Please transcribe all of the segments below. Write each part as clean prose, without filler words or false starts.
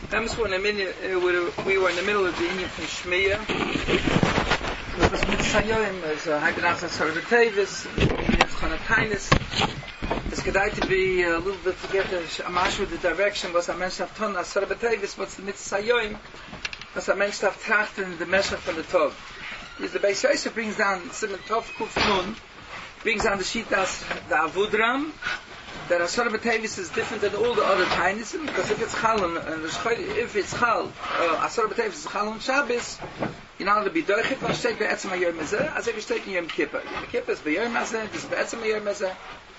We were in the middle of the Indian from Shmiya. It was Mitzayim, as Haganach Sarvatavis, it's Chanatainis. It's going to be a little bit to get a mash with the direction, was a mensch of Ton, as Sarvatavis, what's the Mitzayim, was a mensch of Trachten in the Meshach from the Tov. The Beis Yosef brings down Simon Tov Kuf Nun, brings down the Shitas, the Avudram, that Asar B'Tevis is different than all the other Tainisim, because if it's Chal and Asar B'Tevis is Chal on Shabbos, you're not to be Doichet, but steht bei Etzem HaYom Hazeh, as if you steht in Yom Kippur. Yom Kippur is bei Yom Hazeh, this is bei Etzem HaYom Hazeh.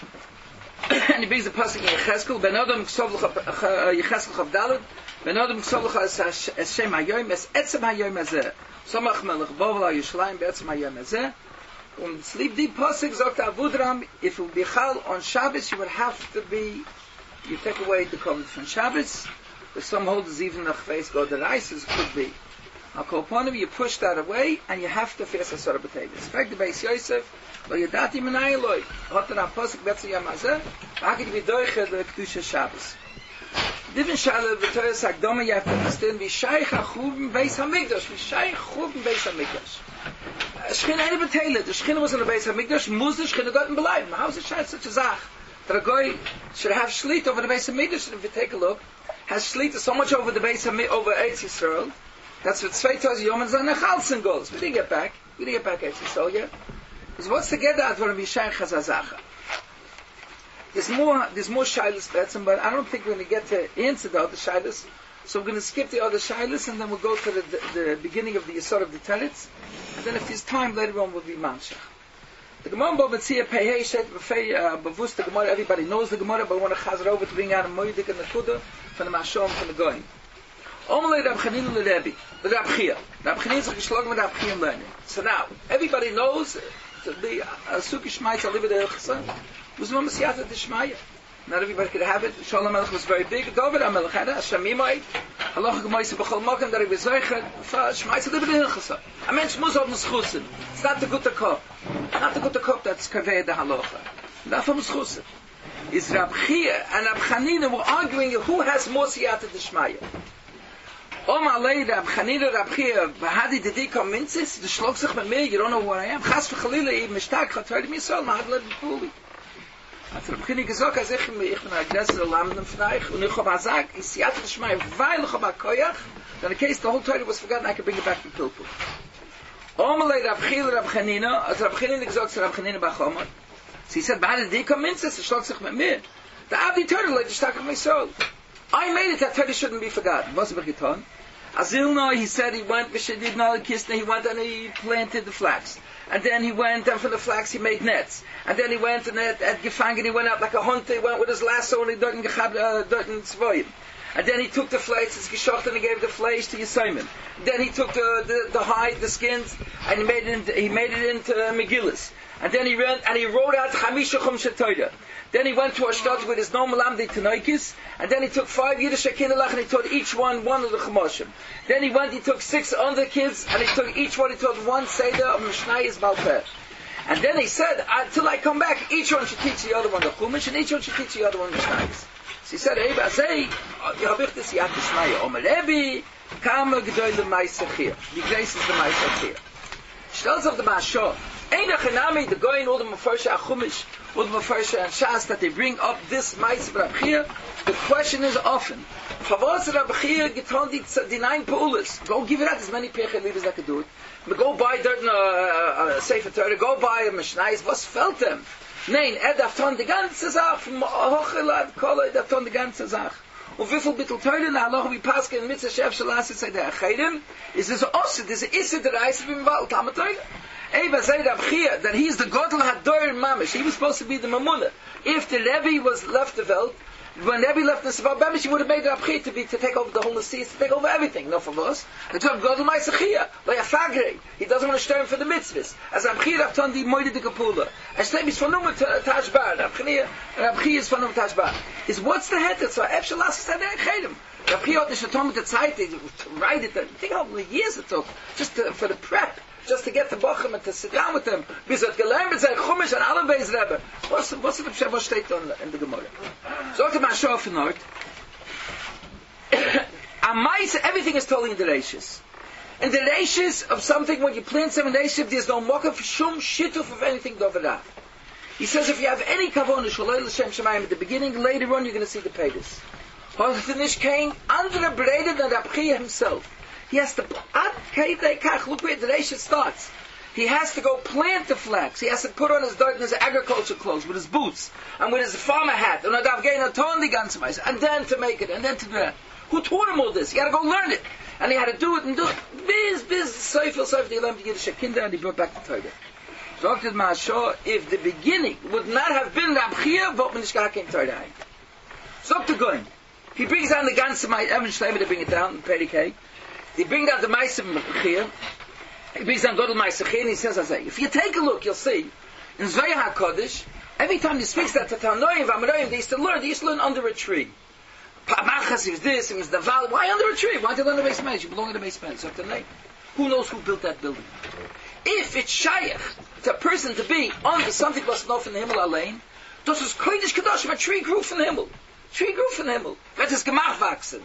And he brings the pasuk in Yecheskel, Ben Adam Ksov Yecheskel Chav Daled, Ben Adam Ksov es Shem HaYom, es Etzem HaYom Hazeh. Somach Melech Bovel HaYushlayim bei Etzem HaYom Hazeh. Und sleep deep pasuk sagt Avudram, if it would be Chal on Shabbos, you would have to be, you take away the covenant from Shabbos, but some holders even the face go the rices could be. I'll call upon him, you push that away, and you have to face Asar B'Tevis. In fact, the Beis Yosef, lo yadati menai eloi, hotan ha-pasuk betzim yam hazeh, hakit v'doiche the Kedusha Shabbos. Different Shala, V'toyas Hakdoma, you have to understand, v'shayich ha-chuvim beis ha-mikdash, v'shayich chuvim beis ha-mikdash. Shechina ain't beteiligt. The Shechina was in the Beis HaMikdash. Muss the Shechina gotten bleiben. How is it such a zach? That a guy should have shlit over the Beis HaMikdash. And if you take a look, has shlit so much over the Beis HaMikdash, over Eitz Yisrael. That's what 2000 Yom and Zachalsen goes. We didn't get back Eitz Yisrael yet. Because what's the get out for a Mishayim Chazazacha? There's more Shilas Betzim, but I don't think we're going to get to answer the other Shilas. So we're going to skip the other Shilas and then we'll go to the beginning of the Yisod of the Teretz. And then if there's time later on will be Mamshach. The Gemara Bobatzia Pehei Shet Bavus the Gemara, everybody knows the Gemara, but I want to chazar over to bring out a Moedik and the Kudah from the Mashom from the Goyim. Omelei Rab Chanina LeRebi, the Rab Chia. Rab Chanina is geschlagen with Rab Chia learning. So now, everybody knows the Suki Shmai Tzaliv the Elchasa was no Masiyata the Shmaya. Not everybody could have it. Shalom Melech was very big. David HaMelech had it. Hashem Yimai. Halacha Gemoise B'chol Mokem. That he was Zeichen. Shmai Tzaliv the Elchasa. A mensch muss auf Neschusen. It's not the Gute Kop. Not the Gute Kop that's Kaveh the Halacha. Not from Neschusen. Is Rab Chia and Rab Chanina were arguing who has more Siyata the Shmaya. Alei Rab Chanina, Rab Chia, Bahadi Didi Minzis, the Shlok sich mit mir, you don't know where I am. Chas v'chalila, even Mishtag, hat heute mir so, man hat let me pull it. Hat Rab gesagt, als ich bin ein Gnesser Lamden von euch, und ich habe gesagt, ich siate das Schmai, weil ich habe ein Koyach, then in case the whole Torah was forgotten, I can bring it back to Pilpul. Omelei Rab Chil, Rab Chanina, als Rab Chanina gesagt, Rab Chanina Bachomar, sie said, Bahadi Didi Minzis, the Shlok sich mit mir. The Abdi Torah, like the Shtag of my soul. I made it that Torah shouldn't be forgotten. Was habe ich getan? Azilno, he said he went, V'shedidna Kisna, he went and he planted the flax. And then he went, and from the flax he made nets. And then he went and at Gefangen, he went out like a hunter, he went with his lasso and he didn't tzvoyim. And then he took the flesh, his geshocht, and he gave the flesh to Yisayim. Then he took the hide, the skins, and he made it into Megillus. And then he went and he wrote out Chamisha Chumsha Torah. Then he went to Ashdod with his Nom Lamdi Tanoikis, and then he took 5 Yiddish Akinalach and he taught each one of the Chamoshim. Then he took 6 other kids, and he taught each one, he taught one Seder of Mishnayis Balpeh. And then he said, until I come back, each one should teach the other one the Chumash, and each one should teach the other one Mishnayis. So he said, Rebbe, Azei, Yavichtis Yad Tishmaya, Omer Rebbe, Kama G'doy L'Maisachir. The grace is the Maisachir. Shtels of the Mashor, Ein Achanami, the Goyin, all the Mefarsha Achumish, all the Mefarsha and Shas, that they bring up this Ma'is of Rab Chia, the question is often, Chavos Rab Chia getan the 9 Peulas. Go give it out as many Pechei leaders that could do it. Go buy dirt Sefer Torah, go buy a Mishnayis, was fällt them? Nein, darf tun die ganze Sache, vom Hochelad Kolle, darf tun die ganze Sache. Und wieviel Bittel Teure, na Halacha wie Paske in Mitzvah Shef Shalassi sei der Achayim, ist es Osse, diese Isse der Reise wie im Wald, haben wir Teure. Eva said Rab Chia, that he's the Godel Hadoyer Mamish. He was supposed to be the Mamuna. If the Rebbe was left the Welt, when Rebbe left the Sefer Bemesh, he would have made Rab Chia to take over the whole Nasiz, to take over everything, not for us. The Torah Godel Maisachia, like a Fagre. He doesn't want to stir him for the mitzvahs. As Rab Chia have done the Moide de Kapula. As Rebbe is von Tashbar. Rab Chia is von Tashbar. Is what's the head? That's why Efshalas said that Chedim. Rab Chia had the Shatom with the Zeit, to write it, think how many years it took, just for the prep. Just to get the Bochum and to sit down with them. Bis hat gelernt mit seinem Chumash and alle Beis Rebbe. Was steht da in the Gemara? So to my show for note. Everything is totally in the Reishis. In the Reishis of something, when you plant some in Reishis, there's no mocker for shum shituf of anything doverav. He says if you have any kavon shalei l'shem shemayim at the beginning, later on you're going to see the paydas. Hafinish came under a braided than Rab Chia himself. He has to, look where the Reishis starts. He has to go plant the flax. He has to put on his dirt and his agriculture clothes with his boots and with his farmer hat and then to make it and then to do that. Who taught him all this? He had to go learn it. And he had to do it and do it. Seifel, he learned to get a Kinder and he brought back the Torah. Dr. Mashah, if the beginning would not have been Rab Chia, what man ishkar came Torah. Dr. Goin. He brings down the ganze Evan Shleimer to bring it down in Perikei. He brings down the Meisim Rab Chia. He brings down Godel Ma'aseh, and he says, if you take a look, you'll see, in Zohar HaKodesh, every time he speaks that to Tanoim, V'Amoraim, they used to learn under a tree. Machas is this, and is the Val. Why under a tree? Why do you learn the base man? You belong to the base man. So who knows who built that building? If it's Shaykh, to a person to be under something was not from the Himmel Alain, das is Kodesh Kadoshim, a tree grew from the Himmel. That is Gemach wachsen.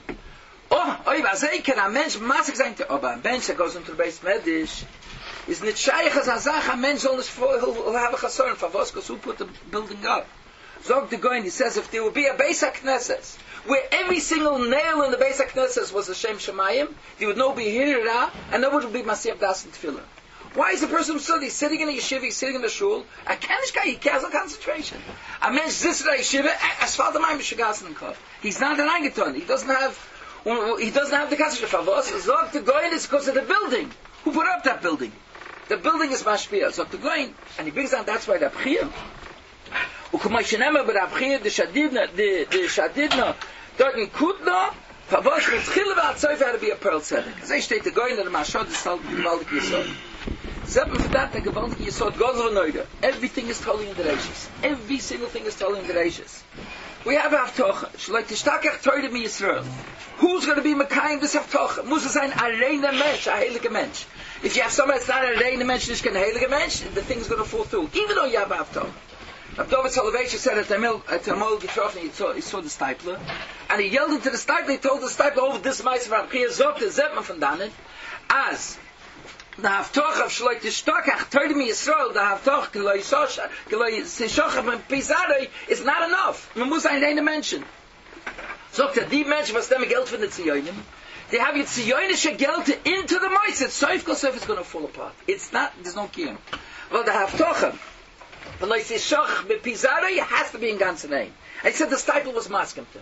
Can a Mensch massig sein, aber ein Mensch, goes into the base medish, is nicht shaykh as a Sache, a Mensch soll have a chasson, for was, because who put the building up? Zog the Goin, he says, if there would be a Beis HaKnesses, where every single nail in the Beis HaKnesses was a Shem Shemayim, there would no be Hirah, and no one would be Masiyah Das and Tefillah. Why is the person studying? Sitting in a yeshiva, he's sitting in the shul, a Kenishkai, he has no concentration. A Mensch sits in a yeshiva, as Father Maim Shagasan Kov. He's not an Angeton, he doesn't have the concentration. Zog the Goin is because of the building. Who put up that building? The building is Mashpia. Zog the Goin, and he brings down, that's why the Abchir. U'kumay shenema b'Rabchir, the Shadidna, dort in Kutna, Favos mit Chile v'Atzoyf had to be a Pearl Tzedek. As I state the Goin, and the Mashod is called Gewaldik Yisod. Seven for that, the Gewaldik Yisod, Godel v'Noida. Everything is totally in the Reishis. Every single thing is totally in the Reishis. We have Haftocha. Shloi Tishtakach Torah mi Yisrael. Who's going to be Mekayim this Haftocha? Muss es ein reiner Mensch, a heilige Mensch. If you have somebody that's not a reiner Mensch, nicht kein heilige Mensch, the thing's going to fall through. Even though you have Haftocha. David Soloveitch said at the Mol Getroffen, he saw the Stipler, and he yelled into the Stipler, he told the Stipler, over this Meister Rab Chia, Zog, the Zebman von Danet, as the Haftoch of Shloi Tishtokach, Torah mi Yisrael, the Haftoch, Geloi Sishochach, and Pizaroi, is not enough. Man muss ein reiner Menschen. Sagt die Menschen, was dem Geld von den Zionim, they have your Zionische Geld into the Meister, Soif is going to fall apart. It's not, there's no kiyum. Well, the Haftoch, but like Sishochach, but Pizaroi has to be in ganze name. I said the Stipler was masking him.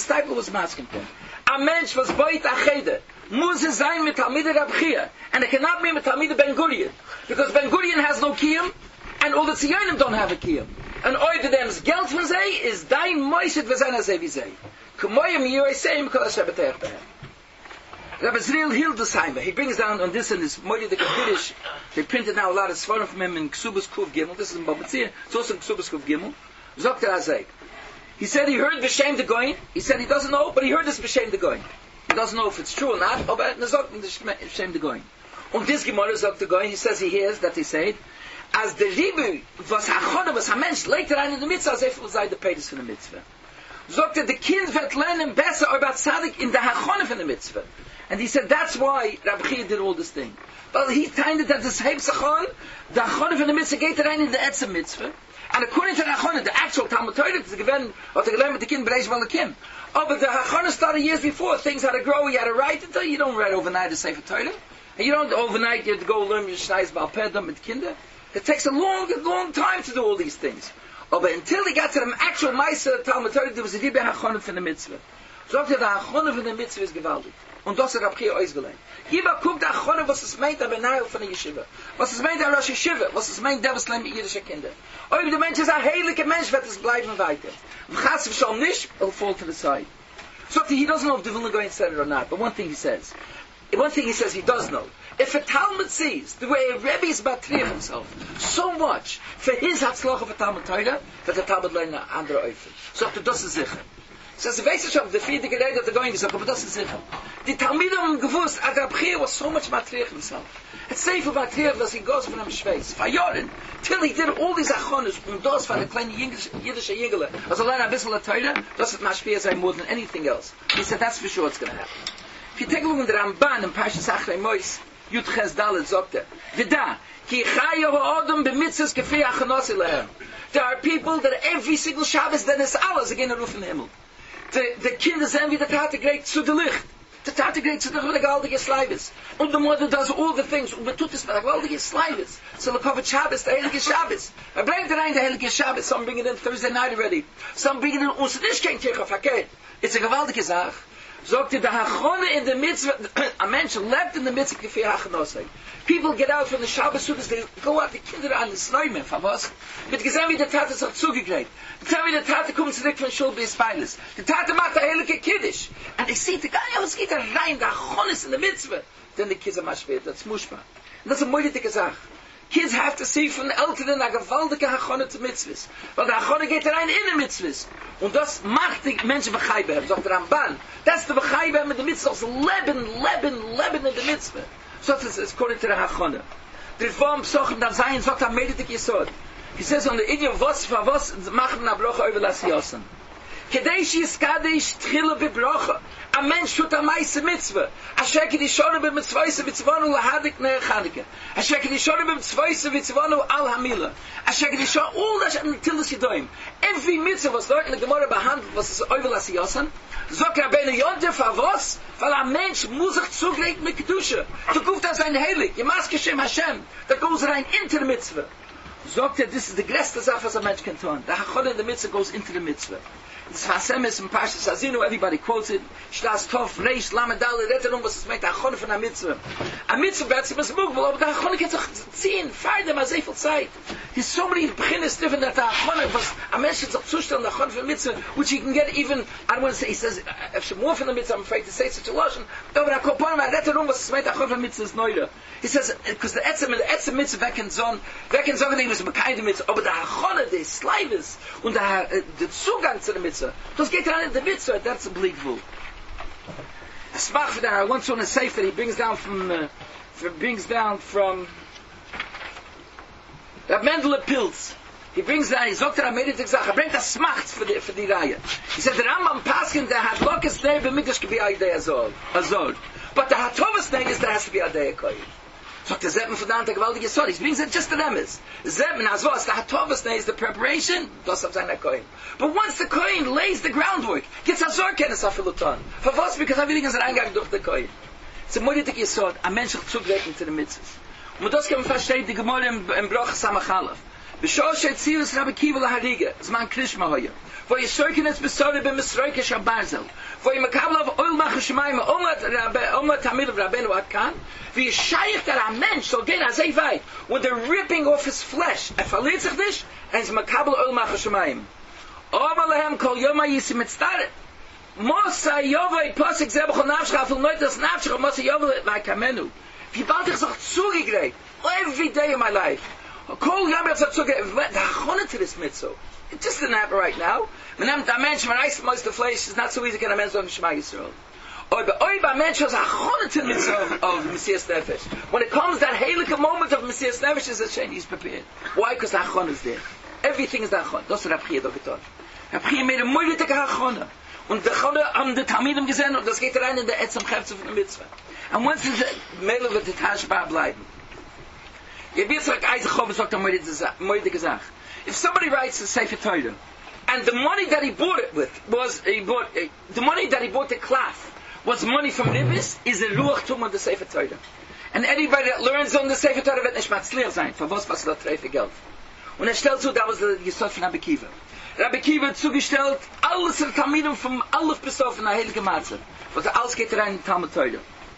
A Mensch was boit achede. Muss es sein mit Talmidei Rab Chia. And it cannot be with Talmidei Ben Gurion. Because Ben Gurion has no kiyum, and all the Tzionim don't have a kiyum. And oiv them's Geld von sei is dein Moishet v'zein hazeh v'zei. Kumoyim yiyoseim kol asher b'teich behem. Rabbi Zriel Hildesheimer, he brings down on this and this Moedi the Kaddish. They printed now a lot of svarim from him in Ksubas Kuv Gimel. This is in Babatzir. It's also in Ksubas Kuv Gimel. Zokter Azek. He said he heard B'Shem the Goin. He said he doesn't know, but he heard this B'Shem the Goin. He doesn't know if it's true or not, but B'Shem the Goin. On this Gemara Zok the Goin, he says he hears that he said, as the Ribu was Hachona was Hamensch, later on in the mitzvah, as if it was the Pedis for the mitzvah. Zok the kind wird learn better about Tzaddik in the Hachona for the mitzvah. And he said that's why Rabbi Chia did all this thing. But he tended that this Hebsachon, the Hachona for the mitzvah, geht rein in the Etzem mitzvah. And according to the Hachana, the actual Talmud Torah is given, or the Gelem with the Kind Bereish Valakim. Oh, but the Hachana started years before. Things had to grow, you had to write it. You don't write overnight a Sefer Torah. And you don't overnight, you have to go learn your Shnais Balpedam and Kinder. It takes a long time to do all these things. Oh, but until they got to the actual Meiser Talmud Torah, there was a Ribe Hachana for the mitzvah. So after the Hachana for the mitzvah is gewaltig. Und das hat Rab Chia ausgelegt. Jeder guckt der Achone, was es meint, aber nahe von der Yeshiva. Was es meint, der Rosh Yeshiva. Was es meint, der was leint mit jüdische Kinder. Ob der Mensch ist ein heiliger Mensch, wird es bleiben weiter. Chas v'shal nicht, will fall to the side. So he doesn't know if the Vilna Gaon said it or not, but one thing he says he does know. If a Talmud sees the way a Rebbe is batriach himself so much for his Hatzlach of a Talmud Torah, that the Talmud learn andere Eufel. So das ist sicher. Says the basis of the friedige Rede that they're going to say, but das ist sicher. Die Talmidim haben gewusst, that Rab Chia was so much matriach himself. It's safe about matriach that he goes from him Schweiz. For Joren, till he did all these achonis, those for the kleine Yiddische Yigele, as a learn a bissel of Torah, das ist mashpia sein more than anything else. He said, that's for sure it's going to happen. If you take a look at the Ramban in Parshas Achrei Mos, Yud Ches Dalet sagt V'da, ki chayo ha'odom b'mitzvahs kefei ha'chanos elehem. There are people that every single Shabbos, then is alles again a roof in the Himmel. The Kinder zijn wie de Tate great zu de Licht. The Tate great zu de gewaltige Sleivis. Und the mother does all the things. Und man tut es mit der gewaltige Sleivis. So the Kovet Shabbos, the Heilige Shabbos. Bringt rein the Heilige Shabbos. Some bring it in Thursday night already. Some bring it in uns nicht kein Kirche verkehrt. It's a gewaltige Sache. Sagt der Hachone in the mitzvah, a Mensch lebt in the mitzvah kefei ha'chanosei. People get out from the Shabbos Sudas, they go out, the Kinder an the Sneumen, for was? Mit gesehen, wie der Tate sich zugekriegt. Gesehen, wie der Tate kommt zurück von Schul bis Peiles. Der Tate macht der heilige Kiddush. And they see, the guy, was geht rein, der Hachone ist in the mitzvah. Then the kids are much better, that's mushma. And that's a moeilijke Sache. Kids have to see von Eltern a gewaltige Hachone zu Mitzvahs. Weil der Hachone geht rein in die Mitzvahs. Und das macht die Menschen begreifen. Sagt der Ramban. Das ist der begreifen mit der Mitzvahs. Leben in der Mitzvah. So das ist according to the Hachone. Der Form Psochen dann sein, sagt er Meditek Yesod. He says on the idiom, was machen na Bloche über Lassi Yossen. Kedesh Yiskadish Tchille bebroche. A Mensch tut a meiste Mitzvah. A Sheke die Shone bim Mitzvahse Mitzvahnu lahadik ner Chaneke. A Sheke die Shone bim Mitzvahse Mitzvahnu al Hamila. A Sheke die Shone, all that until the Sidoim. Every Mitzvah was dort in the Gemara behandelt, was es Oivelas Yossen. Zok Rabbeinu Yontif Avos, weil a Mensch muss sich zugreden mit Kedusha. Du guft an sein Heilig. Yemas Keshem Hashem. That goes rein into the Mitzvah. Zok this is the größte Sache, was a Mensch can tun. The Hachone in the Mitzvah goes into the Mitzvah. It's Hasemis and Parshas Azinu, everybody quotes it. Shtas Tov, Reish, Lamedale, Reterum, was es meint, Hachone von der Mitzvah. A Mitzvah, betzim is Mugbel, aber der Hachone kann sich ziehen, feiden, mal sehr viel Zeit. There's so many beginners different that the Hachone, was a Mensch sich zustellen, the Hachone von Mitzvah, which he can get even, I don't want to say, he says, if she more from the Mitzvah, I'm afraid to say such a lotion, aber der Kopan, Reterum, was es meint, Hachone von Mitzvah is Neuler. He says, because the Etzem Mitzvah, weg in sagen, dem ist keine Mitzvah, aber der Hachone, der Sleivis, und der Zugang zu der Mitzvah, das geht rein in the mitzvah, that's unbelievable. A smach for that, I once saw in a sefer, he brings down from that Mendele Pilz. He brings down, he sagt, I made it exact, bringt das Smacht für die Reihe. He said, the Rambam Paskin, der hat Lokes Nei, b'mikdash gebi Aidei Azol. But the Hatovas Nei is there has to be Aidei Koyin. So the Zebben von der gewaltige Sorry. He brings it just to them is. Zebben as well as the Hatovas is the preparation, das auf seiner Koin. But once the Koin lays the groundwork, gets a Zor kennis auf Filuton. For was? Because everything is reingegangen durch the Koin. It's a moeilijk Yesod, a Mensch zugreifen zu den Mitzvahs. Und das kann man verstehen, die Gemorre im Broch Samachalaf. B'shor she'tzirus Rabbi Kiva lahariga, zman Krishma hoya. Wo yeshoiken es besore b'misroike shabarzel. Wo yimekabel av oil mach shemaim omlat tamil of Rabbeinu Adkan. Wie yeshayich that a mensch soll gehen as weit, when they're ripping off his flesh. Verliert sich nicht, and yimekabel oil mach shemaim. Oma lehem kol yoma yisim mitztaret. Mosa yovai posik zeh b'chol nafshcha afil noit das nafshcha mosa yovai v'akamenu. Wie bald ich sich zugegreift, every day of my life. Kol yom yom zugegreift, the hachone to this mitzvah. It just didn't happen right now. When a mensch, when I smoke the flesh, it's not so easy to get a mensch on Shema Yisrael. Oiba mensch has a chonah to the mitzvah of Messias Nefesh. When it comes that heilige moment of Messias Nefesh, is a shame he's prepared. Why? Because the hachonah is there. Everything is the hachonah. That's what Rab Chia getan. Rab Chia made a moeilijke hachonah. Und the chonah haben die Talmidim gesehen, und das geht rein in der Etzem Chefze von der Mitzvah. And once the Mele wird die Tashba bleiben. Ihr wisst, like Isaac Chobes sagt, moeilijke Sache. If somebody writes a Sefer Torah, and the money that he bought it with was the money that he bought the cloth was money from Ribis, is a Ruach Tum on the Sefer Torah. And anybody that learns on the Sefer Torah wird nicht matzliach sein, für was da treffe Geld. Und stellt zu, that was the Yesod von Rabbi Kiva. Rabbi Kiva hat zugestellt, alles in Talmidim vom Alef bis auf in der Heilige Matze. Was alles geht rein in Talmud Torah.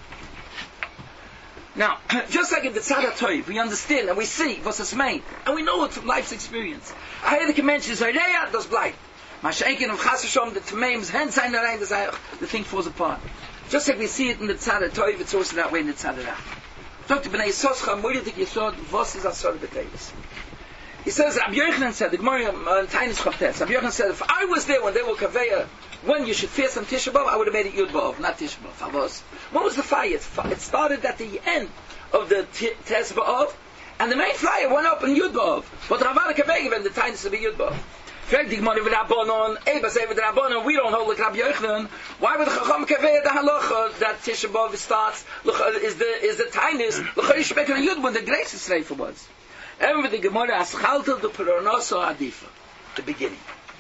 Now, just like in the Tzad HaToiv, we understand and we see what's it's made, and we know it from life's experience. I heard the mention, Zayreya, das bleibt. Masha'enkin of Chas V'Sholom, the Tameim's hands sign around, the thing falls apart. Just like we see it in the Tzad HaToiv, it's also that way in the Tzad HaRa. Dr. B'nai Yisoscha, Moiridik Yisod, Vos is Asor B'Tevis. He says, Rabbi Yochanan said, the Gemara Tainis Choftes, Rabbi Yochanan said, if I was there when they were Kaveya, when you should fast on Tisha B'Av, I would have made it Yud B'Av, not Tisha B'Av. What was the fire? It started at the end of the Tes B'Av, and the main fire went up in Yud B'Av. But Ravana Kaveya, when the Tainis of Yud B'Av. Frag the Gemara with Rabbanon, Eba say with Rabbanon, we don't hold like Rabbi Yochanan. Why would the Chacham kaveh the halacha that Tisha B'Av starts? Is the tiniest l'chayrish beker yud when the grace reifa was? And with the Gemara aschalta the peronoso adifa, the beginning.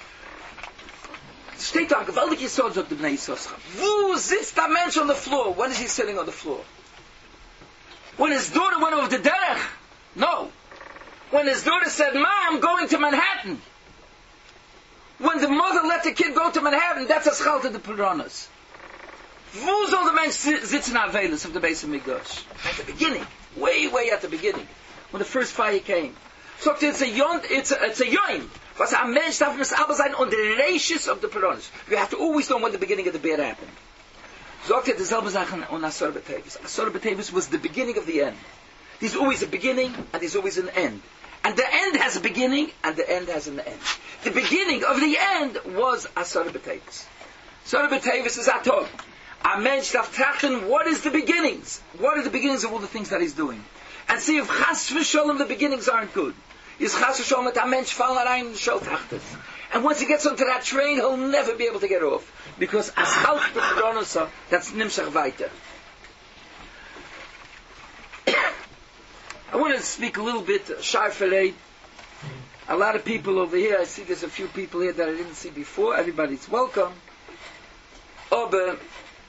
Steht da gewaltig Yisod of the Bnei Yisrael. Wo sitzt der Mensch on the floor? When is he sitting on the floor? When his daughter went over the derech? No. When his daughter said, "Ma, I'm going to Manhattan." When the mother let the kid go to Manhattan, that's a schalt of the Puranas. Wo soll the Mensch sitzen Avelis of the Beis HaMikdash? At the beginning. Way at the beginning. When the first fire came. So it's a yoim. Was a Mensch darf mis aber sein on the reishis of the Puranas. You have to always know when the beginning of the bear happened. Sagt er dieselbe Sachen on Asar B'Tevis. Asar B'Tevis was the beginning of the end. There's always a beginning and there's always an end. And the end has a beginning and the end has an end. The beginning of the end was Asar B'Tevis. Asar B'Tevis is Atov. A Mensch darf trachten, what is the beginnings? What are the beginnings of all the things that he's doing? And see if Chas v'Sholem the beginnings aren't good. Is Chas v'Sholem that a Mensch fall rein Shol Tachtes. And once he gets onto that train, he'll never be able to get off. Because as Chalch the Puranas, that's Nimshach weiter. I want to speak a little bit Sharfelei. A lot of people over here, I see there's a few people here that I didn't see before. Everybody's welcome. Aber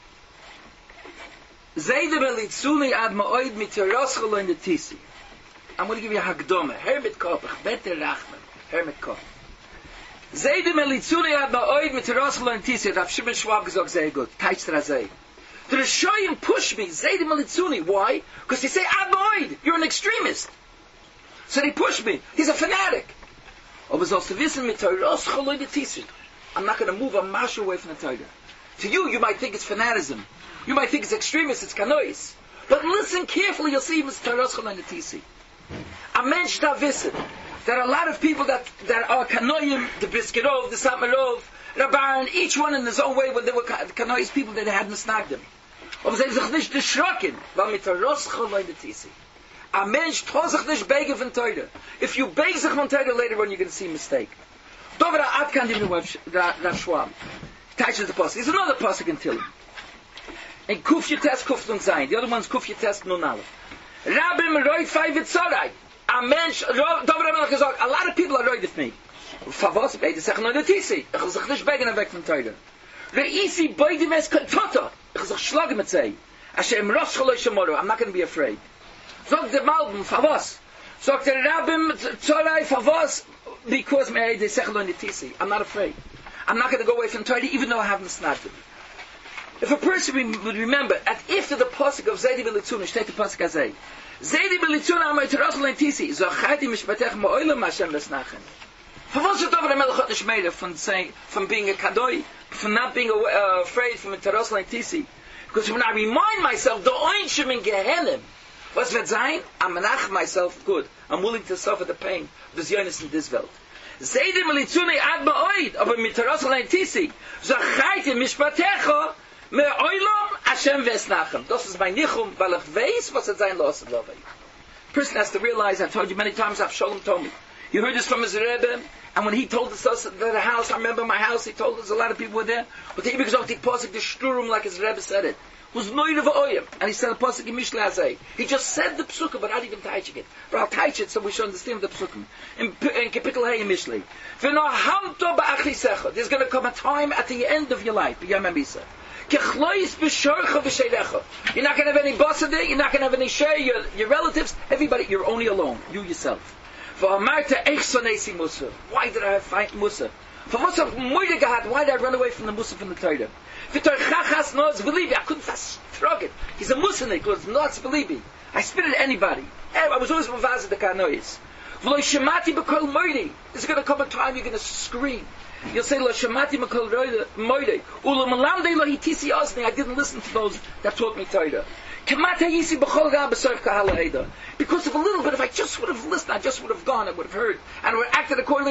Zeide Belitzuni ad Ma'oid mit Yeroschel in the Tisi. I'm going to give you a Hagdome. Hermit Kopach, Beter Rachman. Hermit Kopach. Zeide Belitzuni ad Ma'oid mit Yeroschel in the Tisi. Rav Shimon Schwab gesagt, sehr gut. Teitz Razei. The Rishoyim push me, Zeide Melitzuni. Why? Because they say, Ad Ma'oid, you're an extremist. So they push me. He's a fanatic. I'm not going to move a mash away from the Torah. To you might think it's fanaticism. You might think it's extremist, it's kanois. But listen carefully, you'll see it's Torah and the Tisi. A mensch da wissen. There are a lot of people that are kanoim, the Briskirov, the Satmarov, Rabban, each one in his own way, when they were kanois people that had misnagdim. Aber sie sich nicht erschrocken, weil mit der Roschel in the Tisi. A mensch traut sich nicht begen von Teure. If you beg sich von Teure later on, you're going to see a mistake. Dover Adkan Divin Rav Schwab. Teich is the pasuk. There's another pasuk in Tillim. In Kuf Yutes Kuf Nun Zayin. The other one's Kuf Yutes Nun Aleph. Rabim Roi Fai Vitzorai. A mensch, Dover Amelach gesagt, a lot of people are roid with me. Favos, beide sagen no the Tisi. Ich will sich nicht begen weg von Teure. Reisi beide mes Kantota. Ich will sich schlagen mit sei. Hashem Rosh Chaloi Shemoru. I'm not going to be afraid. Sagt der Malbim, Favos. Sagt der Rabim Tzorai, Favos. Because they say in the Tisi. I'm not afraid. I'm not going to go away from Torah even though I haven't snatched. If a person would remember, at if the pasuk of Zeidi Belitzuna, take the pasuk Azay. Zeidi Belitzuna amay terasol in Tisi. Zochaiti mishpatech ma'olam Hashem lesnachen. For what's it over the Melchot Nishmeira from being a kadoi, from not being afraid from a terasol in Tisi? Because when I remind myself, the oinshim in Gehenim, what's wird sein? I'm menach myself good. I'm willing to suffer the pain of the Zionis in this world. Zeide Melitzuni ad ma'oid, aber mit terasol in Tisi. Zochaiti mishpatecho me'olam Hashem vesnachem. Das ist mein Nichum, weil ich weiß, was it sein lassen love. Person has to realize, I've told you many times, Avshalom told me. You heard this from his Rebbe, and when he told us at the house, I remember my house, he told us a lot of people were there, but the Ibig Zohar Pasuk, the Shturum, like his Rebbe said it, was Noid of Oyim, and he said a Pasuk in Mishle Hazei. He just said the Psukim, but not even teaching it. But I'll teach it so we should understand the Psukim. In Kapitel Hey in Mishle. There's going to come a time at the end of your life, Yom HaMisa. You're not going to have any bossa there, you're not going to have any share, your relatives, everybody, you're only alone, you yourself. Why did I fight Musa? Why did I run away from the Musa from the Torah? I couldn't shrug it. He's a Musanik, it was not believing. I spit at anybody. I was always mavaz the Kanois. There's going to come a time you're going to scream. You'll say, Lo Shemati Makol Moide. Ula Malamde Lo Hitisi Osni. I didn't listen to those that taught me Torah. Because of a little bit, if I just would have listened, I just would have gone, I would have heard, and I would have acted accordingly.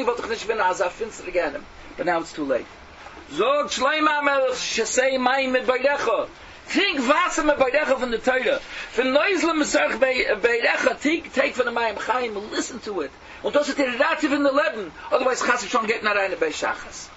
But now it's too late. Zog Shleima Melech Shesei Mayim Mit Beirecha. Trink Wasser mit Beirecha von der Teure. Von Neuslam Mesach Beirecha, take von der Mayim Chaim, and listen to it. Und das ist der Relativ in der Leben. Otherwise, kannst du schon get nach einer Beischachas.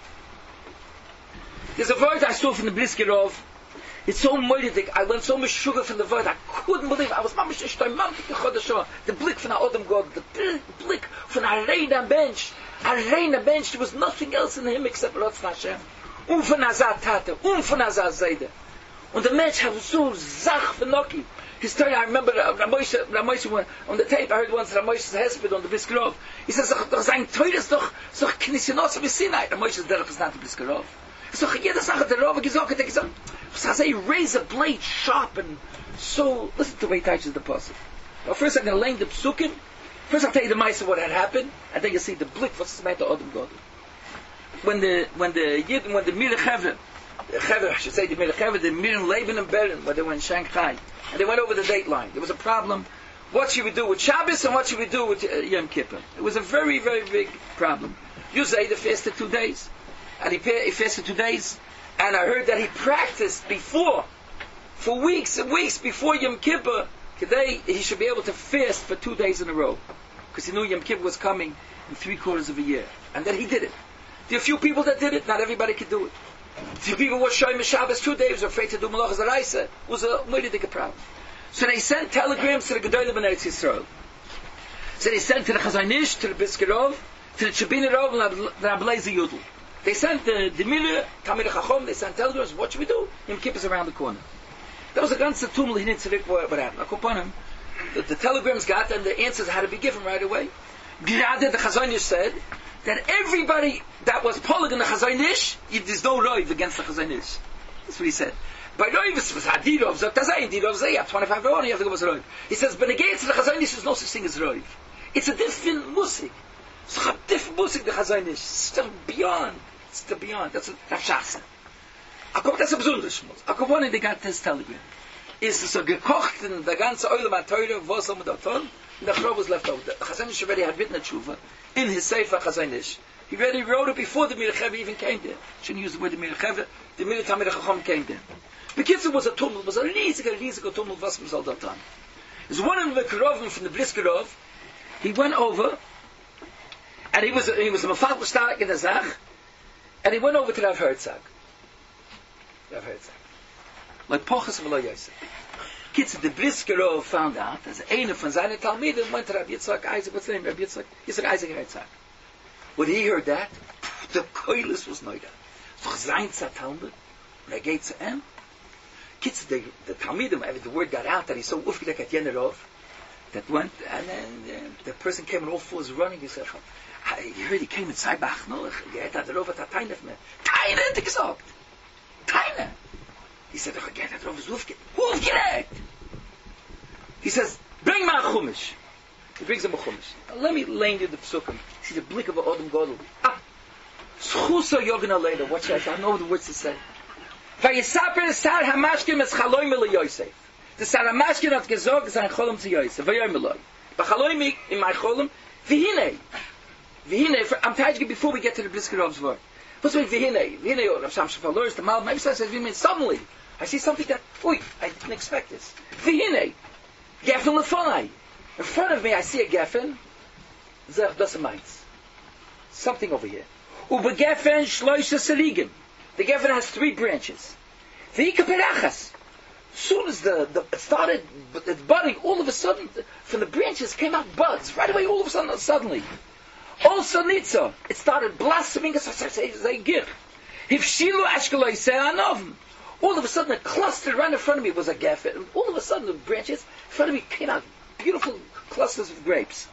There's a word I saw from the Bliskerov. It's so moidig. I learned so much sugar from the word. I couldn't believe it. I was mamish ishtoimam. The blick from the Odom God. The blick from a reina bench. A reina bench. There was nothing else in him except Rotz Hashem. Von Azat Tate. Von Azat Zayde. And the mensch had so zach v'noki. His story, I remember Ramoshe, on the tape, I heard once Ramoshe's husband on the Bliskerov. He says, doch sein Teure ist doch Knisyonos v'Sinai. Ramoshe's derech is not the Bliskerov. So jede Sache der Rove gesagt, was a razor blade sharp and so. Listen to the way he touches the puzzle. Well, first I'm going to lay the psukim. First I'll tell you the mice of what had happened, and then you see the blick. What's the matter, Odom God? When the Milech Hever, I should say the Milech Hever, the Mirim Laban and Beren, when they were in Shanghai, and they went over the date line. There was a problem. What should we do with Shabbos and what should we do with Yom Kippur? It was a very, very big problem. Usually they fasted 2 days. And he fasted 2 days, and I heard that he practiced before, for weeks and weeks before Yom Kippur. Today he should be able to fast for 2 days in a row, because he knew Yom Kippur was coming in 3/4 of a year, and then he did it. There are a few people that did it. Not everybody could do it. A few people were showing Shabbos 2 days, were afraid to do Malachas Araisa. It was a really big problem. So they sent telegrams to the Gedolim in Eretz Yisrael. So they sent to the Chazon Ish, to the Bliskerov, to the Shabinarov, and the Rabbi Yudel. They sent the Miller, Tamir Chachom, they sent telegrams, what should we do? Yom Kippur is around the corner. That was a ganze Tumel in Yitzhak, what happened? The telegrams got, and the answers had to be given right away. Gerade the Chazon Ish said that everybody that was polig in the Chazon Ish, there's no roiv against the Chazon Ish. That's what he said. By roiv, it was Hadirov, Dirov, you have 25 roiv, you have to go with roiv. He says, but against the Chazon Ish, there's no such thing as roiv. It's a different musik. It's a different musik, the Chazon Ish. It's still beyond. That's a Shasa. That's a besonders Schmutz. Akkubonin, they got this telegram. Ist es so gekocht in der ganze Oilem HaTeure, was soll man da tun? And the Chrob was left over. The Chazon Ish already had written a tshuva in his Sefer Chazon Ish. He already wrote it before the Milech Hever even came there. Shouldn't use the word the Milech Hever. The Milech Tamir Chacham came there. Bekitzer was a tumult, was a riesiger tumult, was man soll da tun. There's one of the Kerovim from the Bliskerov. He went over, and he was a Mefal stark in the Zach. And he went over to Rav Herzog. Like Pochas of Lo Yosef. Kids, the Bliskerov found out as eine von seinen Talmidim went to Rav Yitzhak Isaac. What's the name? Rav Yitzhak Isaac Herzog. When he heard that, the Koilis was neuda. Doch sein Talmud, and geht zu him. Kids, the Talmidim, the word got out that he so aufgedeckt at Yenerov, that went, and then the person came on all fours running. He said, I heard he came inside Bachnoch. Hat der Rov hat Teine von mir. Teine, hat gesagt. Teine. He said, oh, get that Rov is aufgedeckt. He says, bring me a Chumash. He brings him a Chumash. Let me lend you the Psukim. See the blick of an Odom Godel. Schusa Yogana later. Watch out. I don't know the words to say. Vayisaper Sar Hamashkim es Chaloim el Yosef. The Sar Hamashkim hat gesagt, sein Cholom zu Yosef. Vayoim eloi. Bachaloim in my Cholom. Vihine. I'm tired before we get to the Bliskerov's word. What's with Vihine? Vihine or Rav Sham Shafal learns the Mal. Maybe says Vihine suddenly. I see something that, I didn't expect this. Vihine. Geffen lefonai. In front of me I see a geffen. Zech das meins. Something over here. Ubegeffen shloisha serigim. The geffen has 3 branches. V'ika perachas. As soon as it started budding, all of a sudden, from the branches came out buds. Right away, all of a sudden, suddenly. Also nitza. It started blossoming as a gir. Hifshilu ashkeloi se'anovim. All of a sudden, a cluster right in front of me was a geffen. All of a sudden, the branches in front of me came out beautiful clusters of grapes.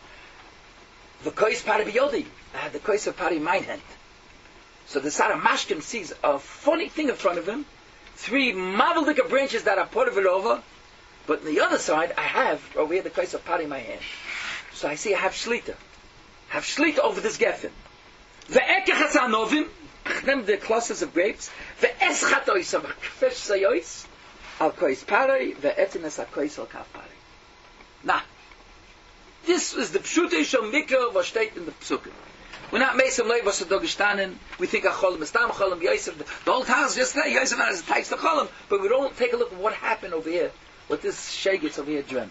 The kois pari biyodi. I had the kois of pari in my hand. So the Sarah Mashkim sees a funny thing in front of him. 3 maveldika branches that are part of it over. But on the other side, I have over here the kois of pari in my hand. So I see I have shlita. Have shlita over this geffen. Ve'ekech ha'anovim. Them the clusters of grapes. Ve'eschat ois kfesh sayois. Al kois pari. Ve'etines al kois al kaf pari. Now, this is the Pshutei Shel Mikra was steht in the Psukim. We're not Mesim Leivos of Dogestanen. We think of Cholim, Estam Cholim, Yosef. The whole house just there, Yosef has types of Cholim. But we don't take a look at what happened over here, what this Shegitz over here dreamt.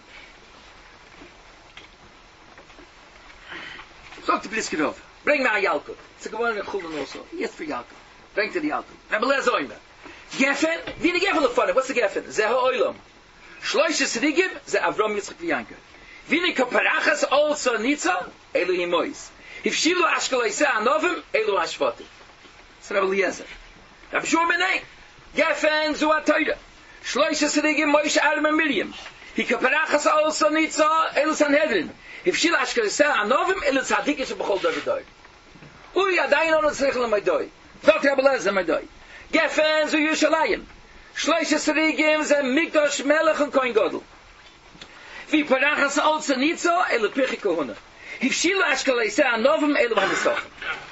So to Briskirov. Bring me a Yalkut. It's a good one in Chulun also. Yes, for Yalkut. Bring to the Yalkut. Rabbi Lezer Oimer. Geffen, wie eine Geffen lefane. What's the Geffen? Ze ha'olam. Shloishe Sidigim, ze Avram Yitzchak v'Yanker. Wie eine Kaparachas also Nitza, Elu Himois. Hifshilu Ashkalaisa Anovim, Elu Hashvatim. It's Rabbi Eliezer. Rabbi Shua Menei. Geffen zu HaTorah. Shloishe Sidigim, Moshe, Aaron, and Miriam. Hi Kaparachas also Nitza, Elu Sanhedrin. Hifshilu Ashkalaisa Anovim, Elu Tzadikish B'chol Davidoi. Ui, Adayin Ono Tzrichel Amaydoi. Dr. Rabbi Eliezer Amaydoi. Geffen zu Yerushalayim. Shloishe Sidigim, ze Mikdosh Melech und Kohen Gadol. Wie Parachas also Nitzo, Elu Pirchi Kohuna. Hifshilu Ashkalaisa Anovim, Elu Hanisachim.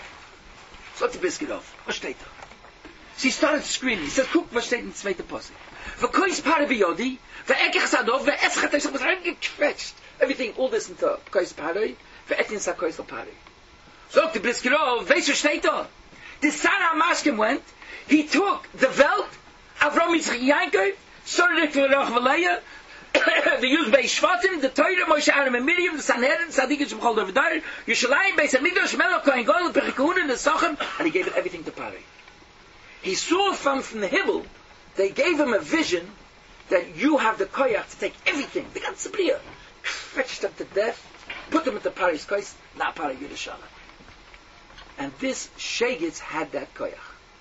So to Briskirov. Was steht da? She started screaming. He said, guck, was steht in der zweiten Posse. V'kois pare biyodi, v'ekech sadov, v'eschat eisach, was reingequetscht. Everything, all this into kois pare, v'etin sa kois pare. So to Briskirov, weißt du, steht da? The Sarah Mashkim went, he took the Welt, Avram Yitzchak Yankov, Sorik v'rach v'leia, the Yuz Beis Shvatim, the Torah, Moshe, Aaron, and Miriam, the Sanhedrin, Tzadikish B'chol Davidai, Yerushalayim, Beis HaMikdash, Melech, Kohen Gadol, Pirchi Kohuna, the Sachem, and he gave it everything to Pare. He saw from the Hibbel, they gave him a vision that you have the koyach to take everything. They got Sabriya, fetched them to death, put them into Pare's koyach, not Pare Yerushalayim. And this Shegitz had that koyach.